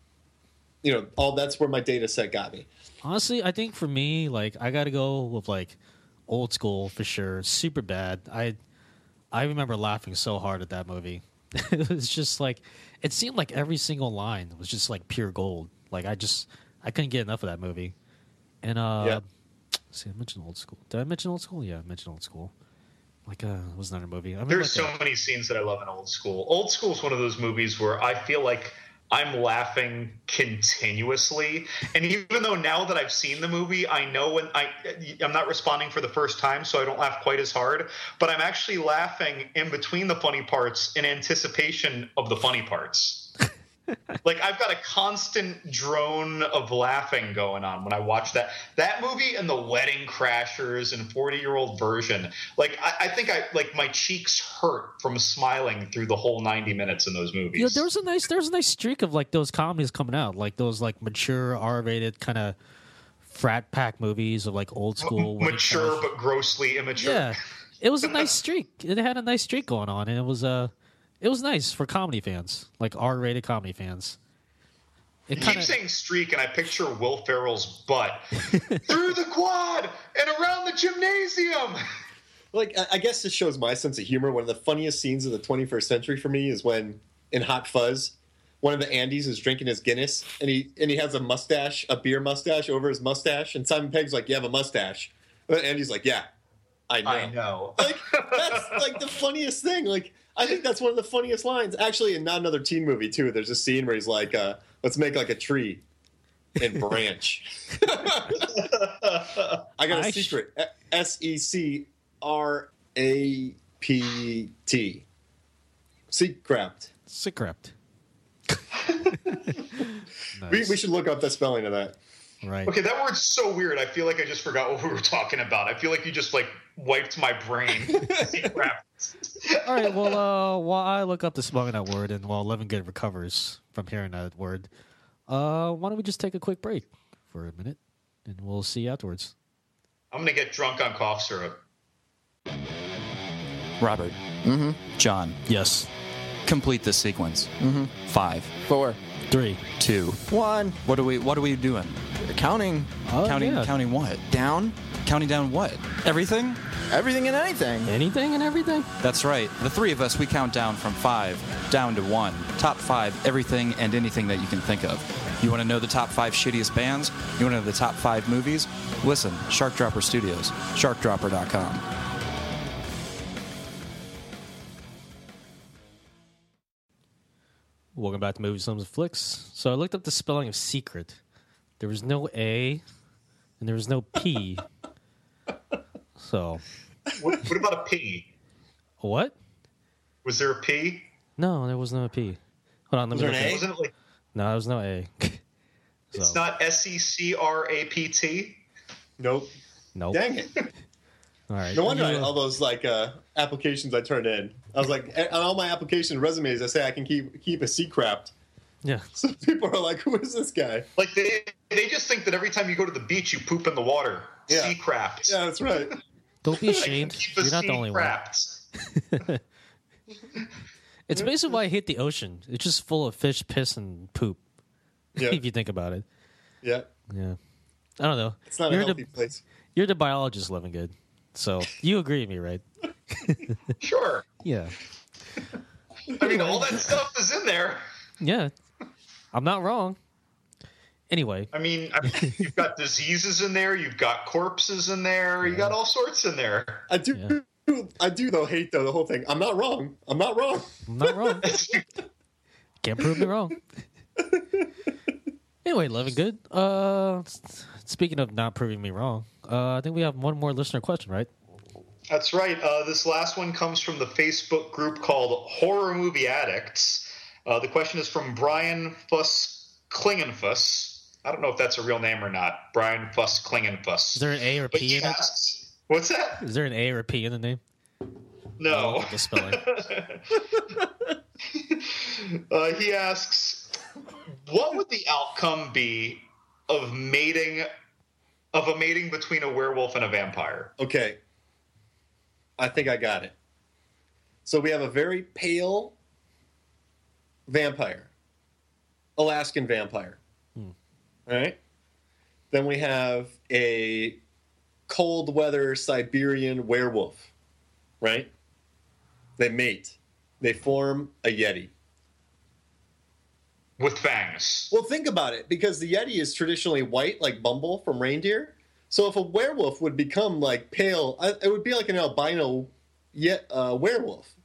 That's where my data set got me. Honestly, I think for me, like I got to go with like Old School for sure. Super bad. I remember laughing so hard at that movie. It was just like it seemed like every single line was just like pure gold. Like I couldn't get enough of that movie. And see, I mentioned Old School. Did I mention Old School? Yeah, I mentioned Old School. Like was another movie. There's so many scenes that I love in Old School. Old School is one of those movies where I feel like I'm laughing continuously. And even though now that I've seen the movie, I know when I'm not responding for the first time, so I don't laugh quite as hard. But I'm actually laughing in between the funny parts in anticipation of the funny parts. Like I've got a constant drone of laughing going on when I watch that movie and The Wedding Crashers and 40-Year-Old Version. Like I think my cheeks hurt from smiling through the whole 90 minutes in those movies. There was a nice streak of like those comedies coming out, like those like mature R-rated kind of frat pack movies of like Old School, mature but grossly immature. Yeah, it was a nice streak. It had a nice streak going on, and it was nice for comedy fans, like R-rated comedy fans. You keep saying streak, and I picture Will Ferrell's butt through the quad and around the gymnasium. Like, I guess this shows my sense of humor. One of the funniest scenes of the 21st century for me is when, in Hot Fuzz, one of the Andys is drinking his Guinness, and he has a beer mustache over his mustache, and Simon Pegg's like, "You have a mustache?" And then Andy's like, "Yeah, I know." Like, that's like the funniest thing. Like, I think that's one of the funniest lines. Actually, in Not Another Teen Movie, too, there's a scene where he's like, let's make like a tree and branch. I got a secret. SECRAPT. Secrapt. Secrapt. Nice. We should look up the spelling of that. Right. Okay, that word's so weird. I feel like I just forgot what we were talking about. I feel like you just like wiped my brain. All right. Well, while I look up the spelling of that word, and while Levingood recovers from hearing that word, why don't we just take a quick break for a minute, and we'll see you afterwards. I'm gonna get drunk on cough syrup. Robert. Mm-hmm. John. Yes. Complete this sequence. Mm-hmm. 5, 4, 3, 2, 1. What are we doing? Counting. Counting what? Down. Counting down what? Everything? Everything and anything. Anything and everything? That's right. The three of us, we count down from 5 down to 1. Top 5, everything and anything that you can think of. You want to know the top 5 shittiest bands? You want to know the top 5 movies? Listen, Shark Dropper Studios, sharkdropper.com. Welcome back to Movies, Films, and Flicks. So I looked up the spelling of secret. There was no A, and there was no P. So. What about a P? What? Was there a P? No, there was no P. Hold on, let me look. Wasn't it like? No, there was no A. It's not SECRAPT? Nope. Dang it. All right. No wonder all those like applications I turned in. I was like, on all my application resumes, I say I can keep a C-crapped. Yeah. So people are like, who is this guy? Like they just think that every time you go to the beach, you poop in the water. Yeah. Sea-crapped. Yeah, that's right. Don't be ashamed. You're not the only one. It's basically why I hate the ocean. It's just full of fish, piss, and poop. Yeah. If you think about it. Yeah. Yeah. I don't know. It's not a healthy place. You're the biologist, Levingood. So you agree with me, right? Sure. Yeah. I mean, all that stuff is in there. Yeah. I'm not wrong. Anyway. I mean, you've got diseases in there. You've got corpses in there. You got all sorts in there. I do though hate the whole thing. I'm not wrong. I'm not wrong. I'm not wrong. Can't prove me wrong. Anyway, Living Good. Speaking of not proving me wrong, I think we have one more listener question, right? That's right. This last one comes from the Facebook group called Horror Movie Addicts. The question is from Brian Fuss Klingenfuss. I don't know if that's a real name or not. Brian Fuss Klingenfuss. Is there an A or P in it? What's that? Is there an A or a P in the name? No. The spelling. He asks, what would the outcome be of a mating between a werewolf and a vampire? Okay. I think I got it. So we have a very pale vampire. Alaskan vampire. All right? Then we have a cold weather Siberian werewolf. Right? They mate. They form a Yeti. With fangs. Well, think about it, because the Yeti is traditionally white, like Bumble from Reindeer. So if a werewolf would become like pale, it would be like an albino werewolf.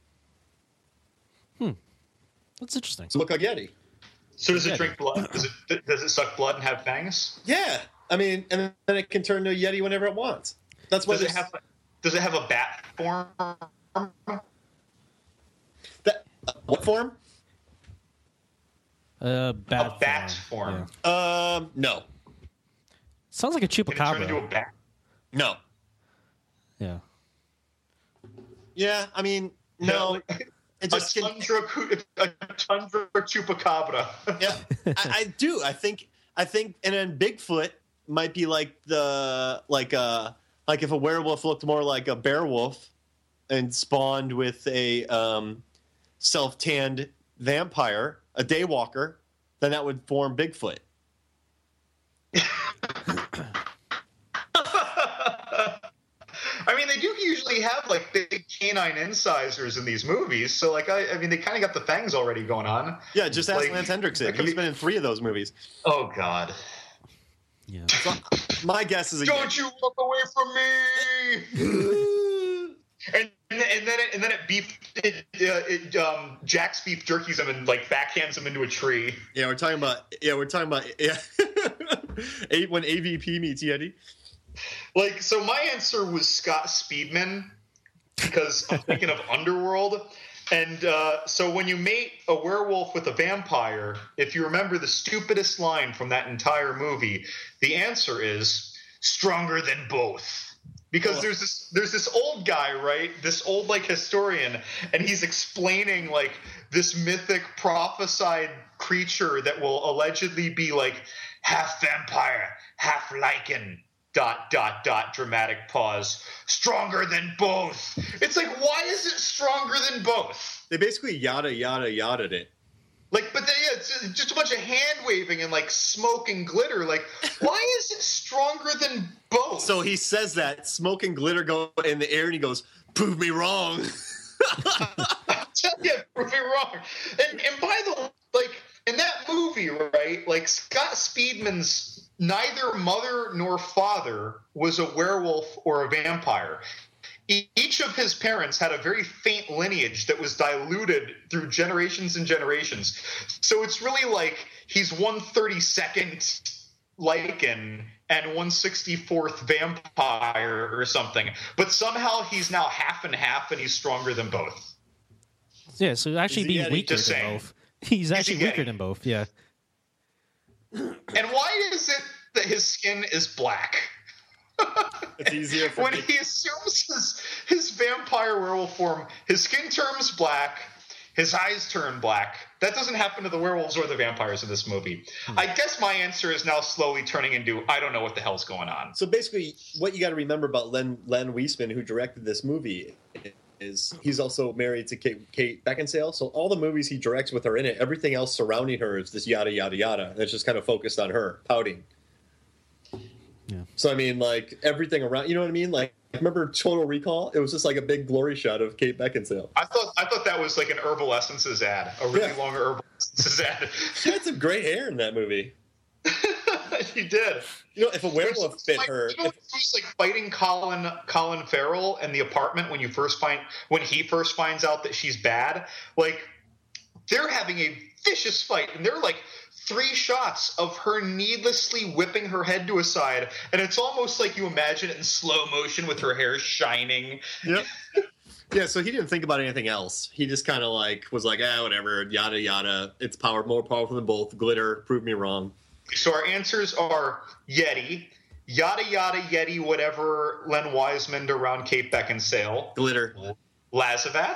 That's interesting. So look like Yeti. So does it drink blood? Does it suck blood and have fangs? Yeah, I mean, and then it can turn to a Yeti whenever it wants. That's why Does it have a bat form? What form? Bat form. Yeah. No. Sounds like a Can it turn into chupacabra. a bat? No. Yeah. Yeah, I mean, no. It just a tundra chupacabra. Yeah, I do. I think, and then Bigfoot might be like like if a werewolf looked more like a bear wolf and spawned with a self-tanned vampire, a daywalker, then that would form Bigfoot. I mean, they do usually have like big canine incisors in these movies, so like I mean, they kind of got the fangs already going on. Yeah, just ask Like, Lance Hendrickson. that He's been in 3 of those movies. Oh God! Yeah. So, my guess is Don't you walk away from me! and then Jack's beef jerkies him and like backhands him into a tree. Yeah, we're talking about when AVP meets Yeti. Like, so my answer was Scott Speedman because I'm thinking of Underworld. And so when you mate a werewolf with a vampire, if you remember the stupidest line from that entire movie, the answer is stronger than both. Because there's this old guy, right? This old like historian, and he's explaining like this mythic prophesied creature that will allegedly be like half vampire, half lichen. ... dramatic pause. Stronger than both. It's like, why is it stronger than both? They basically yada yada'd it. Like, but it's just a bunch of hand waving and like smoke and glitter. Like, why is it stronger than both? So he says that smoke and glitter go in the air, and he goes, "Prove me wrong." Yeah, prove me wrong. And by the way, like in that movie, right? Like Scott Speedman's neither mother nor father was a werewolf or a vampire. Each of his parents had a very faint lineage that was diluted through generations and generations. So it's really like he's 132nd lichen and 164th vampire or something. But somehow he's now half and half, and he's stronger than both. Yeah, so actually be weaker Just than saying. both. He's actually weaker Yeti. than both, yeah. And why is it that his skin is black? It's easier for When he assumes his vampire werewolf form, his skin turns black, his eyes turn black. That doesn't happen to the werewolves or the vampires in this movie. I guess my answer is now slowly turning into, I don't know what the hell's going on. So basically, what you got to remember about Len Wiseman, who directed this movie, is he's also married to Kate Beckinsale. So all the movies he directs with her in it, everything else surrounding her is this yada yada yada. That's just kind of focused on her pouting. Yeah. So I mean, like everything around, you know what I mean? Like remember Total Recall? It was just like a big glory shot of Kate Beckinsale. I thought that was like an Herbal Essences ad, a really long Herbal Essences ad. She had some great hair in that movie. He did. You know, if a werewolf bit her, You know, he's like fighting Colin Farrell in the apartment when he first finds out that she's bad. Like, they're having a vicious fight, and they're like 3 shots of her needlessly whipping her head to a side, and it's almost like you imagine it in slow motion with her hair shining. Yep. Yeah, so he didn't think about anything else. He just kind of like was like, whatever, yada yada. It's more powerful than both. Glitter, prove me wrong. So our answers are Yeti, yada yada Yeti, whatever Len Wiseman around Kate Beckinsale, Glitter. Lazavath.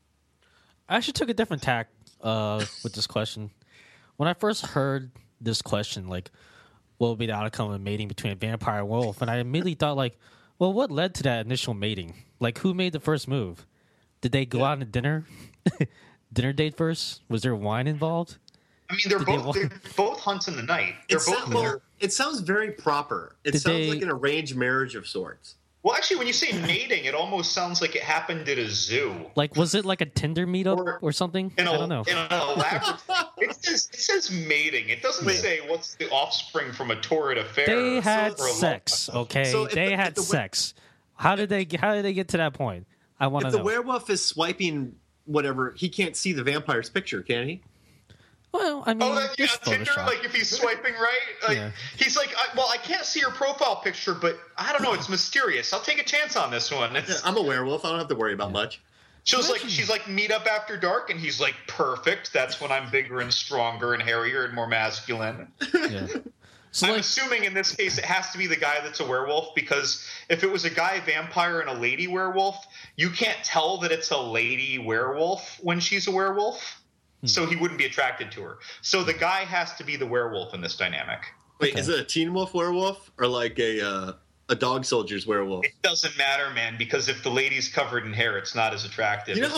I actually took a different tack with this question. When I first heard this question, like, what would be the outcome of a mating between a vampire and wolf? And I immediately thought, like, well, what led to that initial mating? Like, who made the first move? Did they go out on a dinner date first? Was there wine involved? I mean, they're both hunts in the night. It sounds very proper. It sounds like an arranged marriage of sorts. Well, actually, when you say mating, it almost sounds like it happened at a zoo. Like, was it like a Tinder meetup or something? I don't know. In an elaborate, it says mating. It doesn't say what's the offspring from a torrid affair. They had sex, okay? So they had sex. How did they get to that point? I want to know. If the werewolf is swiping whatever, he can't see the vampire's picture, can he? Well, I mean, Tinder, like if he's swiping right, he's like, I can't see your profile picture, but I don't know, it's mysterious. I'll take a chance on this one. I'm a werewolf. I don't have to worry about much. She's like, meet up after dark, and he's like, perfect. That's when I'm bigger and stronger and hairier and more masculine. Yeah. So I'm assuming in this case it has to be the guy that's a werewolf, because if it was a guy vampire and a lady werewolf, you can't tell that it's a lady werewolf when she's a werewolf. So he wouldn't be attracted to her. So the guy has to be the werewolf in this dynamic. Wait, is it a Teen Wolf werewolf or like a dog soldier's werewolf? It doesn't matter, man, because if the lady's covered in hair, it's not as attractive. You know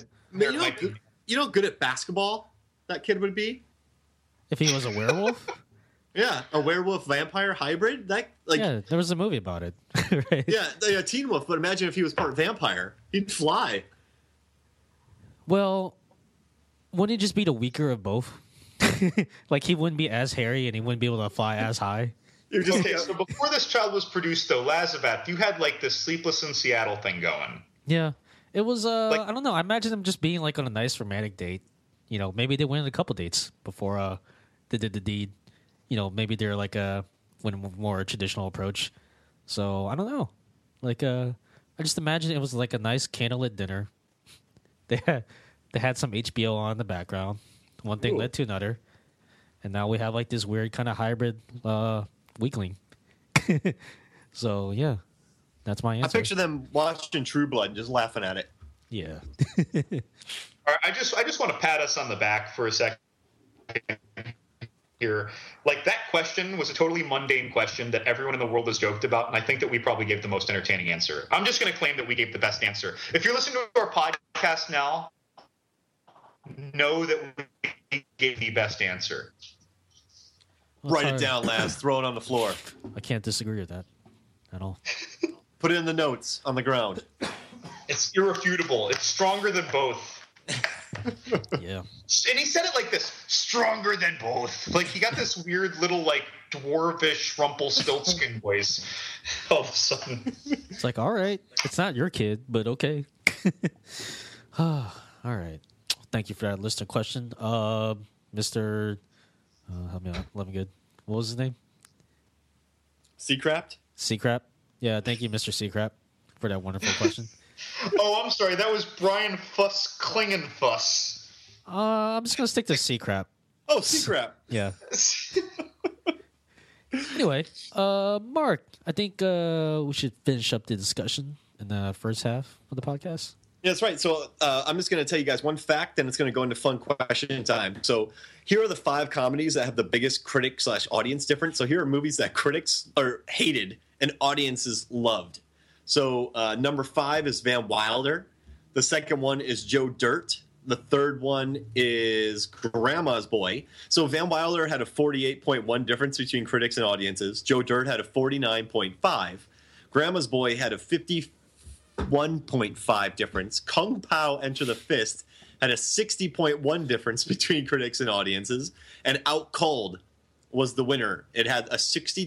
how good at basketball that kid would be? if he was a werewolf? Yeah, a werewolf vampire hybrid. Yeah, there was a movie about it. Right? Yeah, Teen Wolf. But imagine if he was part vampire, he'd fly. Well, wouldn't it just be the weaker of both? Like he wouldn't be as hairy and he wouldn't be able to fly as high. Okay, so before this child was produced, though, Lazavath, you had like this Sleepless in Seattle thing going. Yeah, it was. I don't know. I imagine them just being like on a nice romantic date. You know, maybe they went on a couple dates before they did the deed. You know, maybe they're like went a more traditional approach. So I don't know. Like I just imagine it was like a nice candlelit dinner. They had some HBO on in the background. One thing led to another, and now we have like this weird kind of hybrid weakling. So yeah, that's my answer. I picture them watching True Blood and just laughing at it. Yeah. All right, I just want to pat us on the back for a second here. Like, that question was a totally mundane question that everyone in the world has joked about, and I think that we probably gave the most entertaining answer. I'm just going to claim that we gave the best answer. If you're listening to our podcast now, know that we gave the best answer. Write it down, Laz. Throw it on the floor. I can't disagree with that at all. Put it in the notes on the ground. It's irrefutable. It's stronger than both. Yeah. And he said it like this, stronger than both. Like, he got this weird little, like, dwarvish Rumpelstiltskin voice all of a sudden. It's like, all right, it's not your kid, but okay. All right. Thank you for that listener question. Mr. Help me out. Love me good. What was his name? Seacraft? Seacrap. Yeah, thank you, Mr. Seacrap, for that wonderful question. Oh, I'm sorry. That was Brian Fuss Klingenfuss. I'm just going to stick to Seacrap. Oh, Seacrap. Yeah. Anyway, Mark, I think we should finish up the discussion in the first half of the podcast. Yeah, that's right. So I'm just going to tell you guys one fact, then it's going to go into fun question time. So here are the 5 comedies that have the biggest critic/audience difference. So here are movies that critics are hated and audiences loved. So number 5 is Van Wilder. The second one is Joe Dirt. The third one is Grandma's Boy. So Van Wilder had a 48.1 difference between critics and audiences. Joe Dirt had a 49.5. Grandma's Boy had a 51.5 difference. Kung Pao Enter the Fist had a 60.1 difference between critics and audiences. And Out Cold was the winner. It had a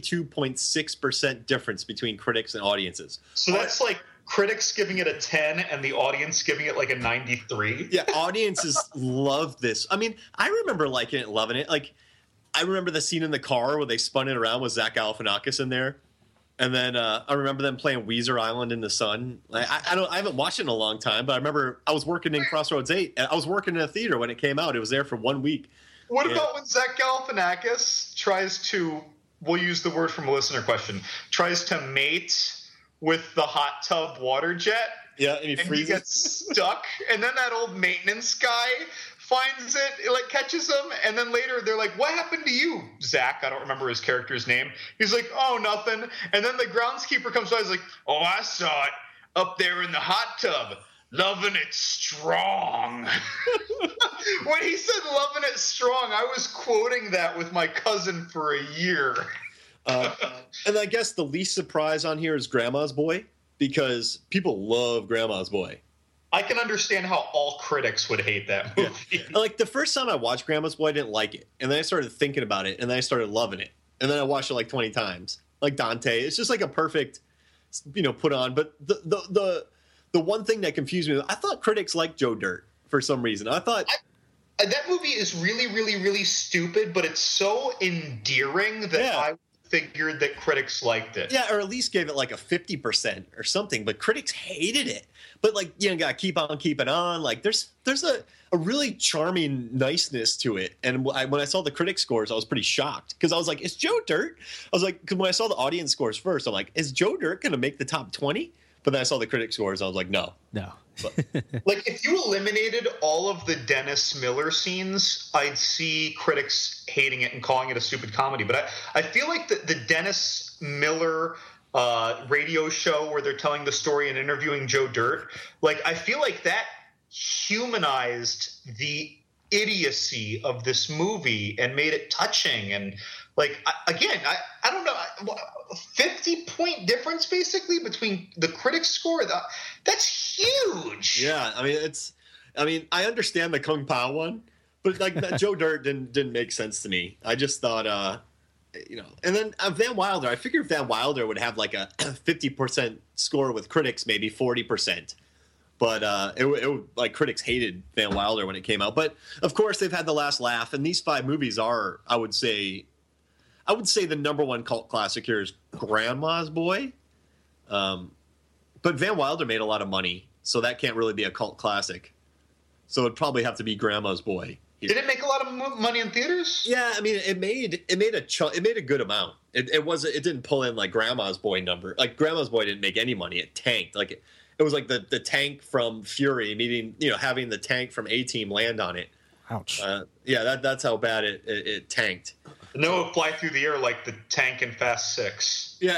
62.6% difference between critics and audiences. So that's like critics giving it a 10 and the audience giving it like a 93. Yeah, audiences love this. I mean, I remember liking it, loving it. Like, I remember the scene in the car where they spun it around with Zach Galifianakis in there. And then I remember them playing Weezer Island in the Sun. I haven't watched it in a long time, but I remember I was working in Crossroads 8. I was working in a theater when it came out. It was there for 1 week. What about when Zach Galifianakis tries to, we'll use the word from a listener question, tries to mate with the hot tub water jet? Yeah, and he freezes. He gets stuck, and then that old maintenance guy finds it, like catches him, and then later they're like, "What happened to you, Zach?" I don't remember his character's name. He's like, "Oh, nothing." And then the groundskeeper comes by. He's like, "Oh, I saw it up there in the hot tub, loving it strong." When he said "loving it strong," I was quoting that with my cousin for a year. And I guess the least surprise on here is Grandma's Boy, because people love Grandma's Boy. I can understand how all critics would hate that movie. Yeah. Like, the first time I watched Grandma's Boy, I didn't like it. And then I started thinking about it, and then I started loving it. And then I watched it like 20 times. Like Dante. It's just like a perfect, put on. But the one thing that confused me, I thought critics liked Joe Dirt for some reason. I thought... that movie is really, really, really stupid, but it's so endearing that I figured that critics liked it. Yeah, or at least gave it like a 50% or something, but critics hated it. But like, gotta keep on keeping on. Like, there's a really charming niceness to it. And when I saw the critic scores, I was pretty shocked, because I was like, is Joe Dirt? I was like, because when I saw the audience scores first, I'm like, is Joe Dirt gonna make the top 20? But then I saw the critic scores, I was like, no. Like, if you eliminated all of the Dennis Miller scenes, I'd see critics hating it and calling it a stupid comedy. But I feel like the Dennis Miller radio show where they're telling the story and interviewing Joe Dirt, like, I feel like that humanized the idiocy of this movie and made it touching. And like, I don't know, 50-point difference basically between the critics score. That's huge. Yeah, I mean, I understand the Kung Pao one, but like that Joe Dirt didn't make sense to me. I just thought, and then Van Wilder. I figured Van Wilder would have like a 50% score with critics, maybe 40%. But it would, like, critics hated Van Wilder when it came out. But of course, they've had the last laugh, and these 5 movies are, I would say the number one cult classic here is Grandma's Boy. But Van Wilder made a lot of money, so that can't really be a cult classic. So it'd probably have to be Grandma's Boy here. Did it make a lot of money in theaters? Yeah, I mean, it made a good amount. It didn't pull in like Grandma's Boy number. Like, Grandma's Boy didn't make any money. It tanked. Like, it was like the tank from Fury meeting, having the tank from A-Team land on it. Ouch. Yeah, that's how bad it tanked. And then it would fly through the air like the tank in Fast 6. Yeah.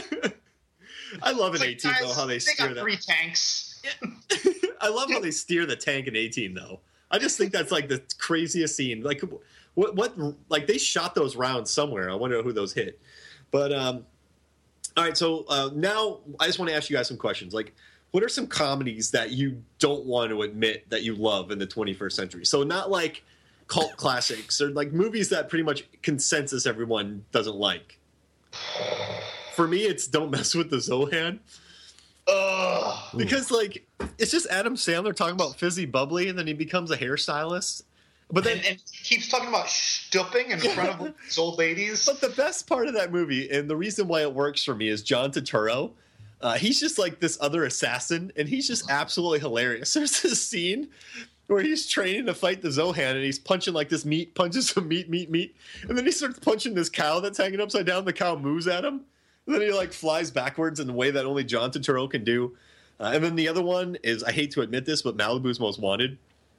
I love an It's A-Team, like, though, how they got steer that. 3 tanks. I love how they steer the tank in A-Team, though. I just think that's like the craziest scene. Like, what like, they shot those rounds somewhere. I wonder who those hit. But, all right, so now I just want to ask you guys some questions. Like, what are some comedies that you don't want to admit that you love in the 21st century? So not like cult classics, or like movies that pretty much consensus everyone doesn't like. For me, it's Don't Mess with the Zohan. Because, like, it's just Adam Sandler talking about fizzy bubbly, and then he becomes a hairstylist. But then and he keeps talking about stooping in front of these old ladies. But the best part of that movie, and the reason why it works for me, is John Turturro. He's just like this other assassin, and he's just absolutely hilarious. There's this scene where he's training to fight the Zohan, and he's punching like this meat, punches some meat, and then he starts punching this cow that's hanging upside down. The cow moves at him, and then he like flies backwards in a way that only John Turturro can do. And then the other one is, I hate to admit this, but Malibu's Most Wanted.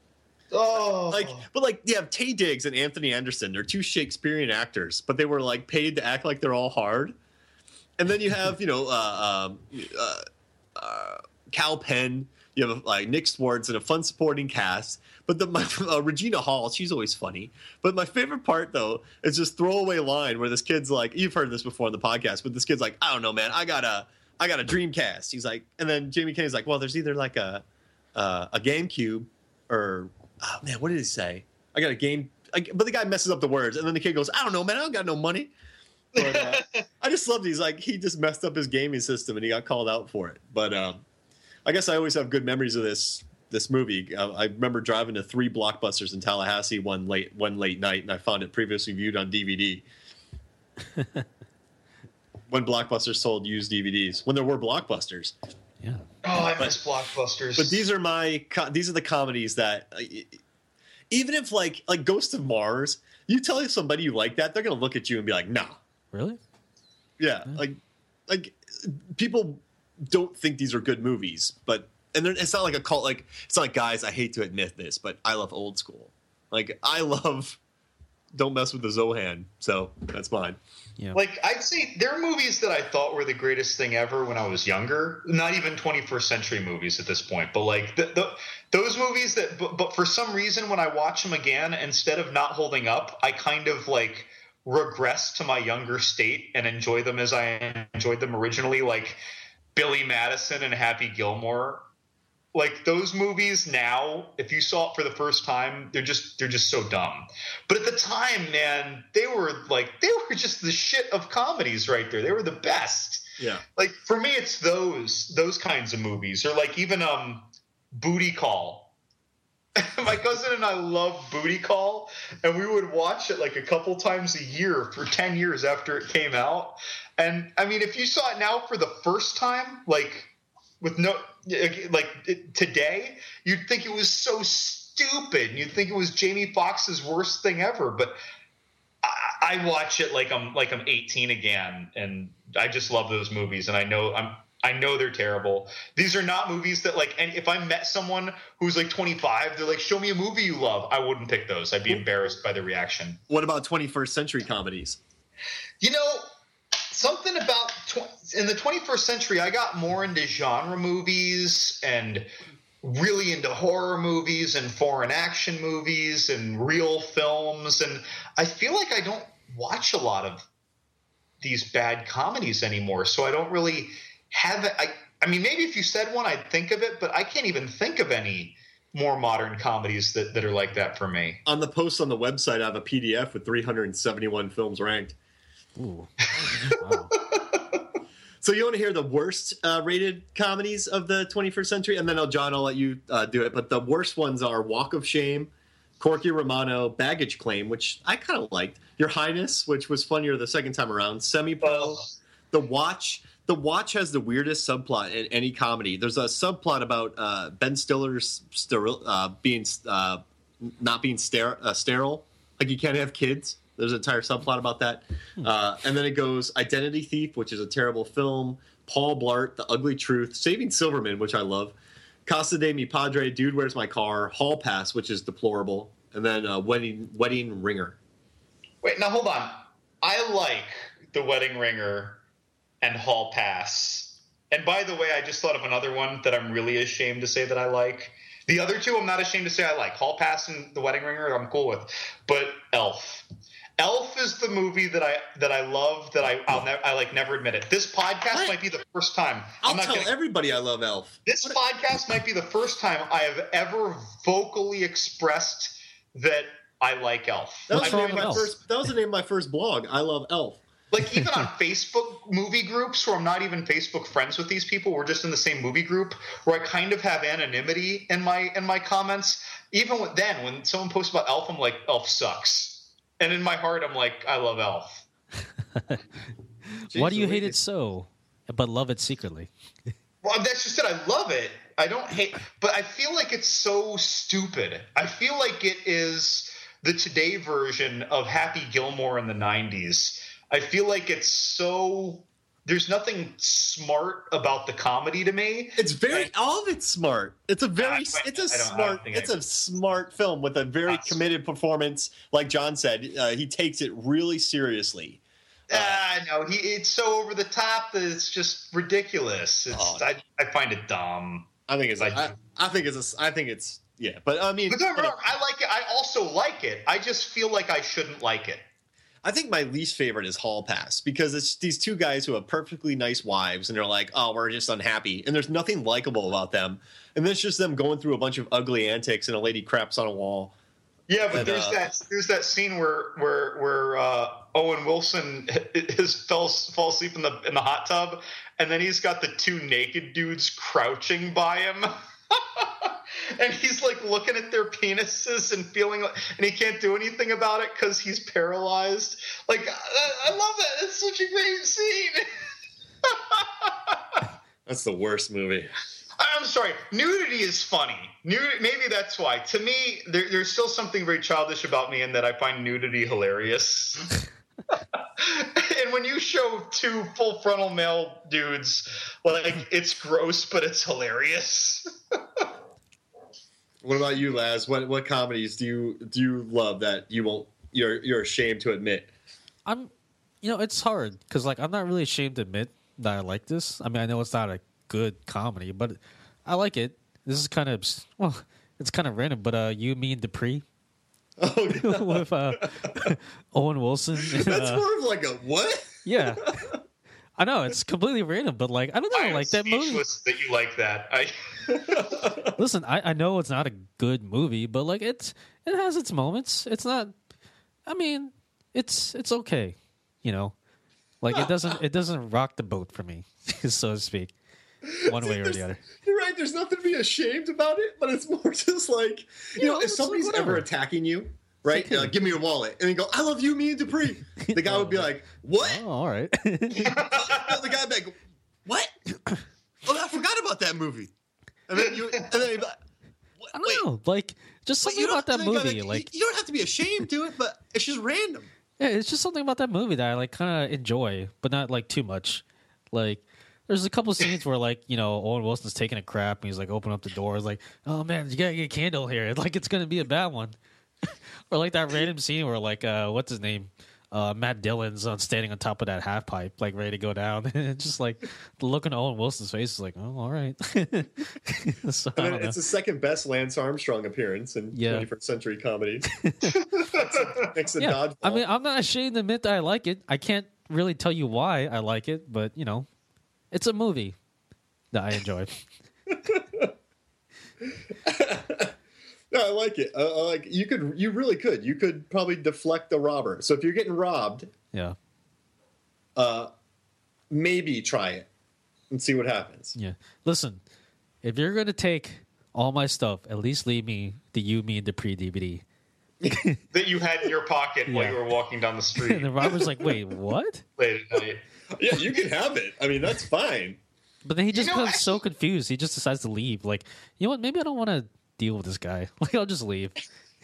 But you have Taye Diggs and Anthony Anderson. They're 2 Shakespearean actors, but they were like paid to act like they're all hard. And then you have, Cal Penn. You have like Nick Swartz and a fun supporting cast. But Regina Hall, she's always funny. But my favorite part, though, is this throwaway line where this kid's like, you've heard this before on the podcast, but this kid's like, I don't know, man, I got I got a Dreamcast. He's like, and then Jamie Kennedy's like, well, there's either like a GameCube or, oh man, what did he say? I got a game, but the guy messes up the words, and then the kid goes, I don't know, man, I don't got no money. But I just loved it. He's like, he just messed up his gaming system, and he got called out for it. But I guess I always have good memories of this movie. I remember driving to 3 Blockbusters in Tallahassee one late night, and I found it previously viewed on DVD. When Blockbusters sold used DVDs, when there were Blockbusters. Yeah. Oh, I miss Blockbusters. But these are the comedies that, even if like Ghost of Mars, you tell somebody you like that, they're gonna look at you and be like, nah. Really? Yeah, like people don't think these are good movies, but it's not like a cult. Like, it's not like, guys, I hate to admit this, but I love old school. Like, I love Don't Mess with the Zohan, so that's mine. Yeah. Like, I'd say there are movies that I thought were the greatest thing ever when I was younger. Not even 21st century movies at this point, but like those movies that. But for some reason, when I watch them again, instead of not holding up, I kind of like regress to my younger state and enjoy them as I enjoyed them originally. Like Billy Madison and Happy Gilmore. Like, those movies now, if you saw it for the first time, they're just so dumb. But at the time, man, they were just the shit of comedies right there. They were the best. Yeah. Like, for me, it's those kinds of movies, or like even Booty Call. My cousin and I love Booty Call, and we would watch it like a couple times a year for 10 years after it came out. And I mean, if you saw it now for the first time, like, with no, like, today, you'd think it was so stupid. And you'd think it was Jamie Foxx's worst thing ever. But I watch it like I'm 18 again, and I just love those movies. And I know they're terrible. These are not movies that, like, and if I met someone who's like 25, they're like, show me a movie you love, I wouldn't pick those. I'd be embarrassed by the reaction. What about 21st century comedies? You know, something about in the 21st century, I got more into genre movies and really into horror movies and foreign action movies and real films. And I feel like I don't watch a lot of these bad comedies anymore. So I don't really have it. I mean, maybe if you said one, I'd think of it, but I can't even think of any more modern comedies that are like that for me. On the post on the website, I have a PDF with 371 films ranked. Ooh. Wow. So you want to hear the worst rated comedies of the 21st century? And then, John, I'll let you do it. But the worst ones are Walk of Shame, Corky Romano, Baggage Claim, which I kind of liked, Your Highness, which was funnier the second time around, Semi-Pro, The Watch. The Watch has the weirdest subplot in any comedy. There's a subplot about Ben Stiller's not being sterile. Like, you can't have kids. There's an entire subplot about that. And then it goes Identity Thief, which is a terrible film, Paul Blart, The Ugly Truth, Saving Silverman, which I love, Casa de Mi Padre, Dude, Where's My Car, Hall Pass, which is deplorable, and then Wedding Ringer. Wait, now hold on. I like The Wedding Ringer and Hall Pass. And by the way, I just thought of another one that I'm really ashamed to say that I like. The other two I'm not ashamed to say I like. Hall Pass and The Wedding Ringer I'm cool with. But Elf. Elf is the movie that I love that I never admit it. This podcast might be the first time. I'll tell everybody I love Elf. This podcast might be the first time I have ever vocally expressed that I like Elf. That was the name of my first blog. I love Elf. Like, even on Facebook movie groups where I'm not even Facebook friends with these people, we're just in the same movie group, where I kind of have anonymity in my comments. Even then, when someone posts about Elf, I'm like, Elf sucks. And in my heart, I'm like, I love Elf. Why do you hate it so, but love it secretly? Well, that's just it. I love it. I don't hate, but I feel like it's so stupid. I feel like it is the today version of Happy Gilmore in the 90s. I feel like it's so. There's nothing smart about the comedy to me. It's all of it's smart. It's a smart film with a very committed performance. Like John said, he takes it really seriously. No, it's so over the top that it's just ridiculous. I find it dumb. I think it's yeah. But I mean, but don't get me wrong, I like it. I also like it. I just feel like I shouldn't like it. I think my least favorite is Hall Pass because it's these two guys who have perfectly nice wives and they're like, oh, we're just unhappy. And there's nothing likable about them. And then it's just them going through a bunch of ugly antics and a lady craps on a wall. Yeah, but there's that scene where Owen Wilson falls asleep in the hot tub, and then he's got the two naked dudes crouching by him. And he's like looking at their penises and feeling like, and he can't do anything about it because he's paralyzed. Like, I love that. It's such a great scene. That's the worst movie. I'm sorry. Nudity is funny. Maybe that's why. To me, there's still something very childish about me in that I find nudity hilarious. And when you show two full frontal male dudes, like, it's gross, but it's hilarious. What about you, Laz? What comedies do you love that you're ashamed to admit? It's hard because like I'm not really ashamed to admit that I like this. I mean, I know it's not a good comedy, but I like it. This is kind of it's kind of random, but You, Me, and Dupree. Oh, with Owen Wilson. That's more of like a what? Yeah. I know it's completely random, but like I don't know, like that movie. That you like that. Listen, I know it's not a good movie, but like it has its moments. It's not. I mean, it's okay, you know. Like it doesn't rock the boat for me, so to speak, one way or the other. You're right. There's nothing to be ashamed about it, but it's more just like if somebody's like ever attacking you. Right? Give me your wallet. And you go, I love You, Me, and Dupree. The guy would be like, what? Oh, all right. The guy would be like, what? Oh, I forgot about that movie. And then you'd be like, I don't know. Like, just something about that movie. Like, you don't have to be ashamed to it, but it's just random. Yeah, it's just something about that movie that I like kind of enjoy, but not like too much. Like, there's a couple scenes where like, Owen Wilson's taking a crap and he's like opening up the door. It's like, oh man, you gotta get a candle here. Like, it's gonna be a bad one. Or like that random scene where like what's his name, Matt Dillon's standing on top of that half pipe, like ready to go down. And just like the look on Owen Wilson's face is like, oh, all right. So, it's the second best Lance Armstrong appearance in 21st century comedies. Next to Dodgeball. I mean, I'm not ashamed to admit that I like it. I can't really tell you why I like it, but it's a movie that I enjoy. No, I like it. You really could. You could probably deflect a robber. So if you're getting robbed, maybe try it and see what happens. Yeah. Listen, if you're going to take all my stuff, at least leave me the You, Me, and Dupree DVD. That you had in your pocket while you were walking down the street. And the robber's like, wait, what? Late at night. Yeah, you can have it. I mean, that's fine. But then he just becomes so confused. He just decides to leave. Like, you know what? Maybe I don't want to deal with this guy. Like, I'll just leave.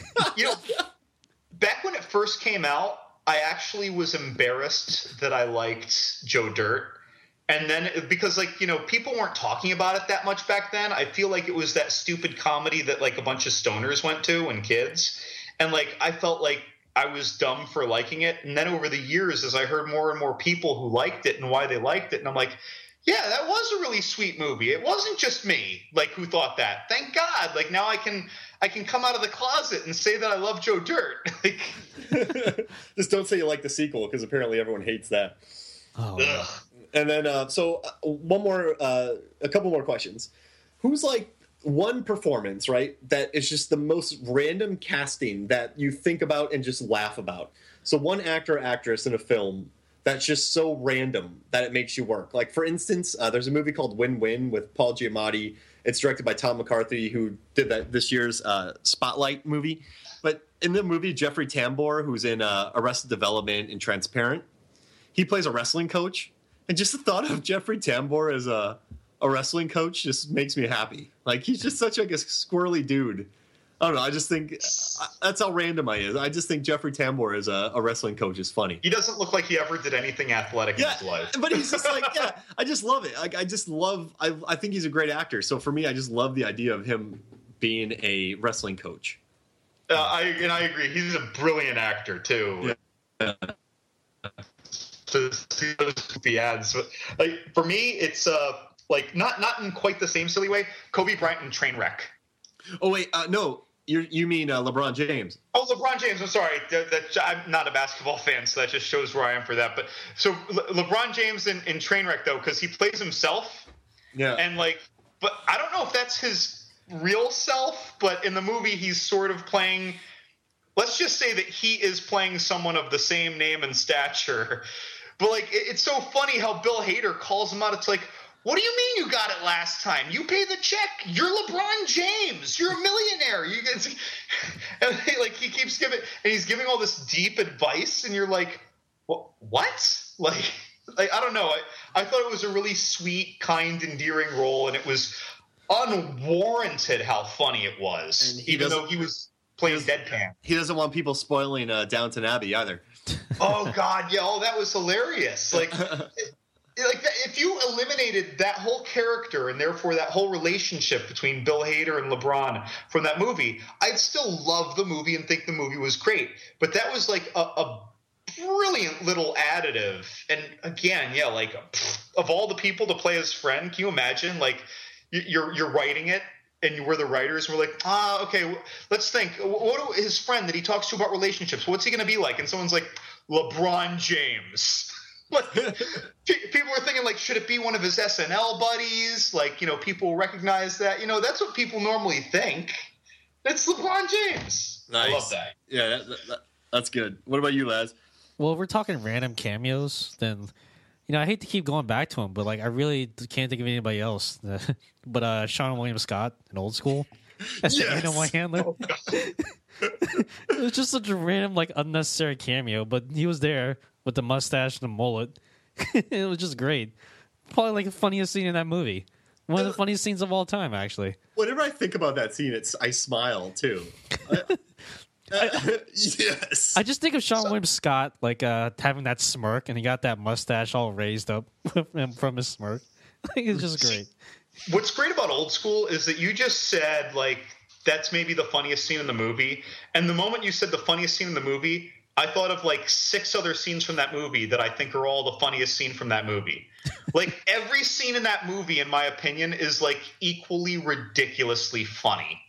Back when it first came out, I actually was embarrassed that I liked Joe Dirt. And then because people weren't talking about it that much back then, I feel like it was that stupid comedy that like a bunch of stoners went to and kids. And like I felt like I was dumb for liking it. And then over the years, as I heard more and more people who liked it and why they liked it, and I'm like, yeah, that was a really sweet movie. It wasn't just me, like, who thought that. Thank God. Like, now I can come out of the closet and say that I love Joe Dirt. Just don't say you like the sequel, because apparently everyone hates that. Oh. And then, a couple more questions. Who's like one performance, right, that is just the most random casting that you think about and just laugh about? So one actor or actress in a film that's just so random that it makes you work. Like, for instance, there's a movie called Win-Win with Paul Giamatti. It's directed by Tom McCarthy, who did this year's Spotlight movie. But in the movie, Jeffrey Tambor, who's in Arrested Development and Transparent, he plays a wrestling coach. And just the thought of Jeffrey Tambor as a wrestling coach just makes me happy. Like, he's just such like a squirrely dude. I don't know. I just think that's how random I is. I just think Jeffrey Tambor as a wrestling coach is funny. He doesn't look like he ever did anything athletic in his life. But he's just like, I just love it. Like, I just love. I think he's a great actor. So for me, I just love the idea of him being a wrestling coach. I agree. He's a brilliant actor too. Yeah. To see those goofy ads, like for me, it's like not in quite the same silly way. Kobe Bryant and Trainwreck. Oh wait, no. You mean LeBron James? Oh, LeBron James. I'm sorry. I'm not a basketball fan, so that just shows where I am for that. But so LeBron James in Trainwreck, though, because he plays himself. Yeah. And but I don't know if that's his real self, but in the movie he's sort of playing. Let's just say that he is playing someone of the same name and stature. But it's so funny how Bill Hader calls him out. It's like, what do you mean you got it last time? You pay the check. You're LeBron James. You're a millionaire. And he keeps giving, and he's giving all this deep advice, and you're like, what? I don't know. I thought it was a really sweet, kind, endearing role, and it was unwarranted how funny it was, even though he was playing deadpan. He doesn't want people spoiling Downton Abbey either. Oh God, yeah. Oh, that was hilarious. If you eliminated that whole character and therefore that whole relationship between Bill Hader and LeBron from that movie, I'd still love the movie and think the movie was great. But that was a brilliant little additive. And again, yeah, of all the people to play his friend, can you imagine? You're writing it, and we're the writers, and we're like, okay, let's think. His friend that he talks to about relationships, what's he going to be like? And someone's like, LeBron James. People are thinking, should it be one of his SNL buddies? People recognize that. That's what people normally think. It's LeBron James. Nice. I love that. Yeah, that's good. What about you, Laz? Well, if we're talking random cameos, then I hate to keep going back to him, but I really can't think of anybody else. But Sean William Scott in Old School as Random White Handler. Oh, it was just such a random, unnecessary cameo, but he was there with the mustache and the mullet. It was just great. Probably the funniest scene in that movie. One of the funniest scenes of all time, actually. Whenever I think about that scene, I smile too. Yes. I just think of Sean William Scott having that smirk, and he got that mustache all raised up from his smirk. It's just great. What's great about Old School is that you just said that's maybe the funniest scene in the movie, and the moment you said the funniest scene in the movie, I thought of 6 other scenes from that movie that I think are all the funniest scene from that movie. Every scene in that movie, in my opinion, is equally ridiculously funny.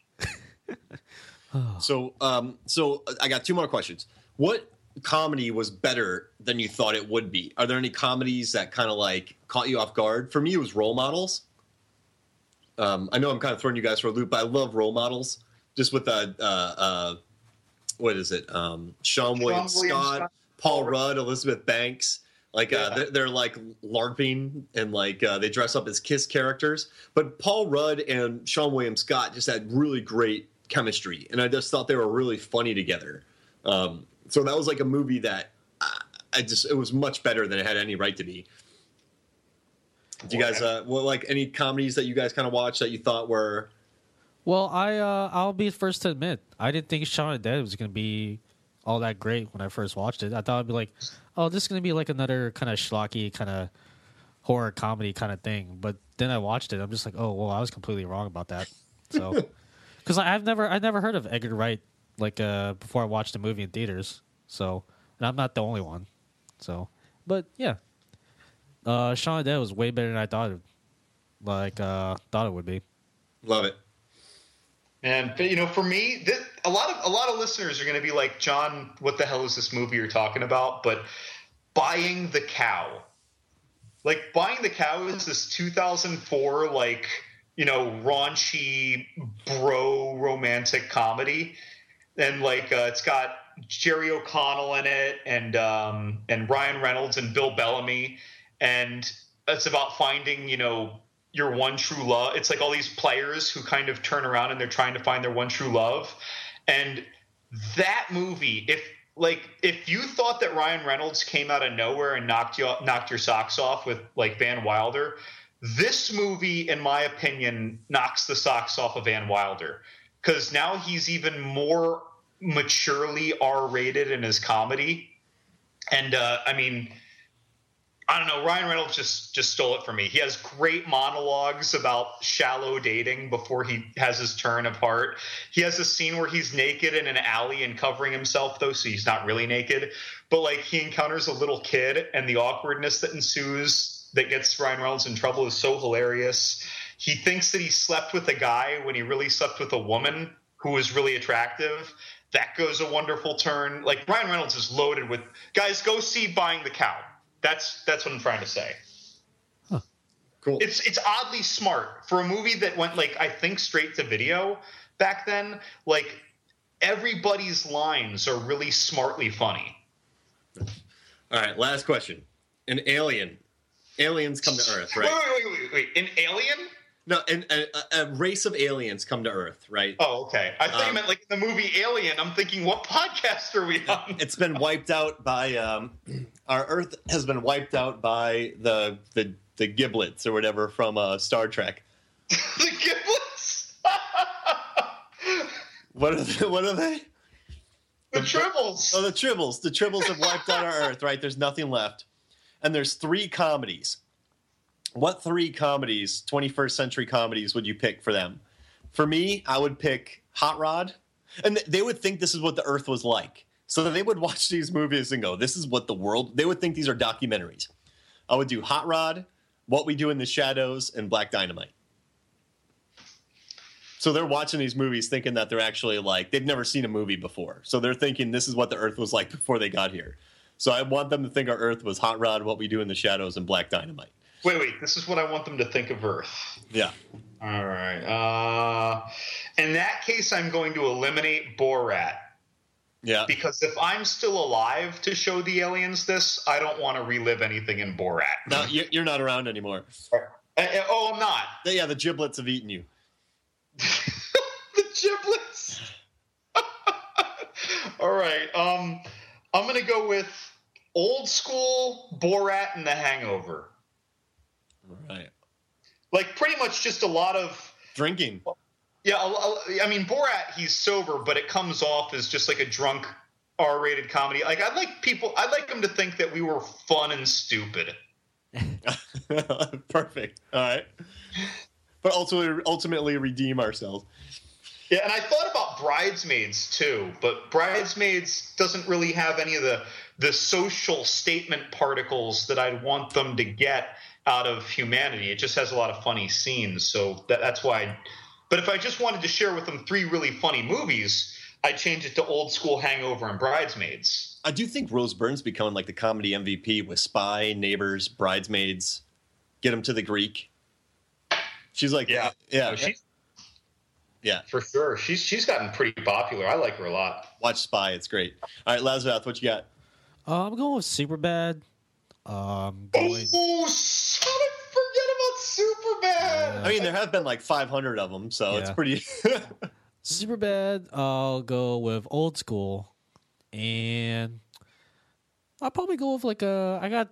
So I got 2 more questions. What comedy was better than you thought it would be? Are there any comedies that kind of caught you off guard? For me, it was Role Models. I know I'm kind of throwing you guys for a loop, but I love Role Models. Just with what is it? Sean William Scott, Paul Rudd, Elizabeth Banks. They're LARPing and they dress up as Kiss characters. But Paul Rudd and Sean William Scott just had really great chemistry, and I just thought they were really funny together. So that was a movie that it was much better than it had any right to be. Do you guys any comedies that you guys kind of watched that you thought were? Well, I'll be the first to admit I didn't think Shaun of the Dead was going to be all that great when I first watched it. I thought it'd be this is going to be another kind of schlocky kind of horror comedy kind of thing. But then I watched it. I'm just oh, well, I was completely wrong about that. So, because I've never heard of Edgar Wright before I watched the movie in theaters. So, and I'm not the only one. So, but yeah, Shaun of the Dead was way better than I thought it would be. Love it. And for me, a lot of listeners are going to be like, John, what the hell is this movie you're talking about? But Buying the Cow, Buying the Cow is this 2004 raunchy bro romantic comedy, and it's got Jerry O'Connell in it, and Ryan Reynolds and Bill Bellamy, and it's about finding your one true love. It's all these players who kind of turn around and they're trying to find their one true love. And that movie, if you thought that Ryan Reynolds came out of nowhere and knocked your socks off with Van Wilder, this movie, in my opinion, knocks the socks off of Van Wilder, because now he's even more maturely R-rated in his comedy. And I don't know. Ryan Reynolds just stole it from me. He has great monologues about shallow dating before he has his turn apart. He has a scene where he's naked in an alley and covering himself, though, so he's not really naked. But he encounters a little kid, and the awkwardness that ensues that gets Ryan Reynolds in trouble is so hilarious. He thinks that he slept with a guy when he really slept with a woman. who is really attractive, that goes a wonderful turn. Like Ryan Reynolds is loaded with guys. Go see Buying the Cow. That's what I'm trying to say. Huh. Cool. It's oddly smart for a movie that went like I think straight to video back then. Like everybody's lines are really smartly funny. All right, last question. An alien. Aliens come to Earth, right? Wait. An alien? No, a race of aliens come to Earth, right? Oh, okay. I thought you meant like the movie Alien. I'm thinking, what podcast are we on? It's been wiped out by our Earth has been wiped out by the giblets or whatever from Star Trek. The giblets? What are they? The Tribbles. Oh, the Tribbles. The Tribbles have wiped out our Earth, right? There's nothing left. And there's 3 comedies. What 3 comedies, 21st century comedies, would you pick for them? For me, I would pick Hot Rod. And they would think this is what the Earth was like. So they would watch these movies and go, this is what the world... They would think these are documentaries. I would do Hot Rod, What We Do in the Shadows, and Black Dynamite. So they're watching these movies thinking that they're actually like... They've never seen a movie before. So they're thinking this is what the Earth was like before they got here. So I want them to think our Earth was Hot Rod, What We Do in the Shadows, and Black Dynamite. Wait. This is what I want them to think of Earth. Yeah. All right. In that case, I'm going to eliminate Borat. Yeah. Because if I'm still alive to show the aliens this, I don't want to relive anything in Borat. No, you're not around anymore. Oh, I'm not. Yeah, the giblets have eaten you. The giblets. All right. I'm going to go with old school Borat and The Hangover. Right. Like pretty much just a lot of drinking. Yeah, I mean Borat, he's sober, but it comes off as just like a drunk R-rated comedy. Like I'd like them to think that we were fun and stupid. Perfect. All right. But ultimately redeem ourselves. Yeah, and I thought about Bridesmaids too, but Bridesmaids doesn't really have any of the social statement particles that I'd want them to get out of Humanity. It just has a lot of funny scenes, so that's why. But if I just wanted to share with them 3 really funny movies, I'd change it to Old School, Hangover, and Bridesmaids. I do think Rose Byrne's becoming like the comedy MVP with Spy, Neighbors, Bridesmaids, Get 'Em to the Greek. She's like, yeah, yeah, for sure. She's gotten pretty popular. I like her a lot. Watch Spy; it's great. All right, Lazarus, what you got? I'm going with Superbad. Oh, shut up! Forget about Superbad. I mean, there have been like 500 of them, so it's pretty. Superbad. I'll go with Old School, and I'll probably go with like let's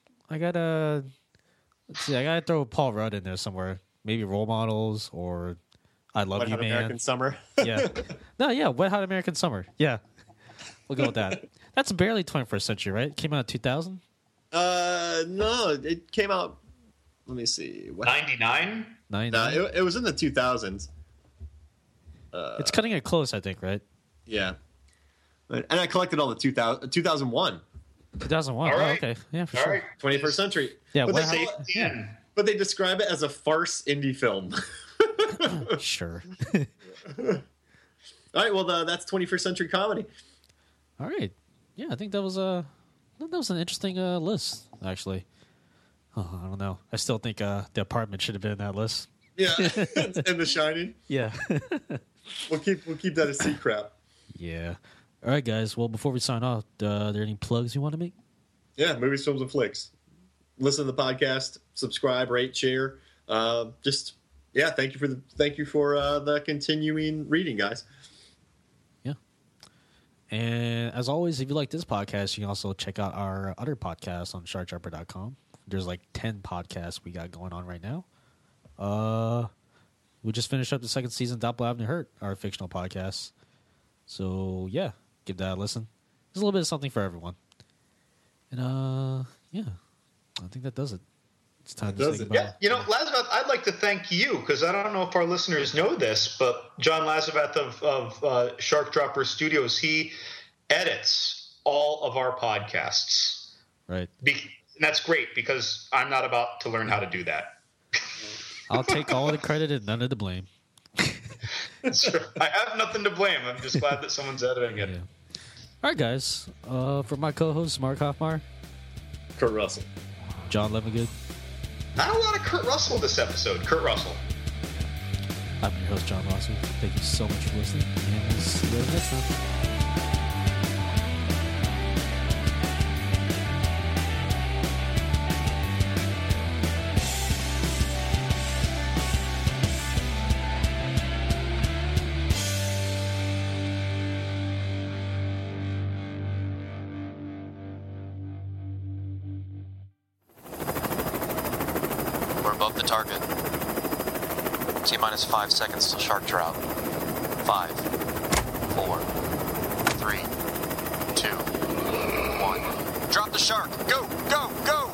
see, I gotta throw Paul Rudd in there somewhere. Maybe Role Models or I Love Wet You, Hot Man. American Summer. Yeah. No, yeah, Wet Hot American Summer. Yeah. We'll go with that. That's barely 21st century, right? It came out in 2000? No, it came out. Let me see. 99? No, it was in the 2000s. It's cutting it close, I think, right? Yeah. And I collected all the 2001. 2001. All right. Oh, okay. Yeah, for All sure. right. 21st century. Yeah, but, Wet they, Hot- Yeah. but they describe it as a farce indie film. Sure. All right, well, that's 21st century comedy. All right. Yeah, I think that was an interesting list, actually. Oh, I don't know. I still think The Apartment should have been in that list. Yeah, and The Shining. Yeah. We'll keep that a secret. Yeah. All right, guys. Well, before we sign off, are there any plugs you want to make? Yeah, movies, films, and flicks. Listen to the podcast, subscribe, rate, share. Thank you for the continuing reading, guys. Yeah. And as always, if you like this podcast, you can also check out our other podcasts on sharkjumper.com. There's like 10 podcasts we got going on right now. We just finished up the second season of Doppel Avenue Hurt, our fictional podcast. So, yeah, give that a listen. There's a little bit of something for everyone. And, yeah, I think that does it. It's time to say goodbye. Yeah, you know, Lazareth, I'd like to thank you because I don't know if our listeners know this, but John Lazareth of Shark Dropper Studios, he edits all of our podcasts. Right. And that's great because I'm not about to learn how to do that. I'll take all the credit and none of the blame. I have nothing to blame. I'm just glad that someone's editing it. Yeah. All right, guys. For my co-host, Mark Hoffmeyer, Kurt Russell. John Levingood. Not a lot of Kurt Russell this episode. Kurt Russell. I'm your host, John Rossi. Thank you so much for listening, and we'll see you guys next time. Above the target. T-minus 5 seconds till shark drop. 5, 4, 3, 2, 1. Drop the shark! Go! Go! Go!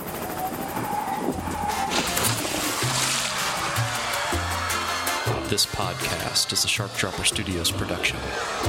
This podcast is a Shark Dropper Studios production.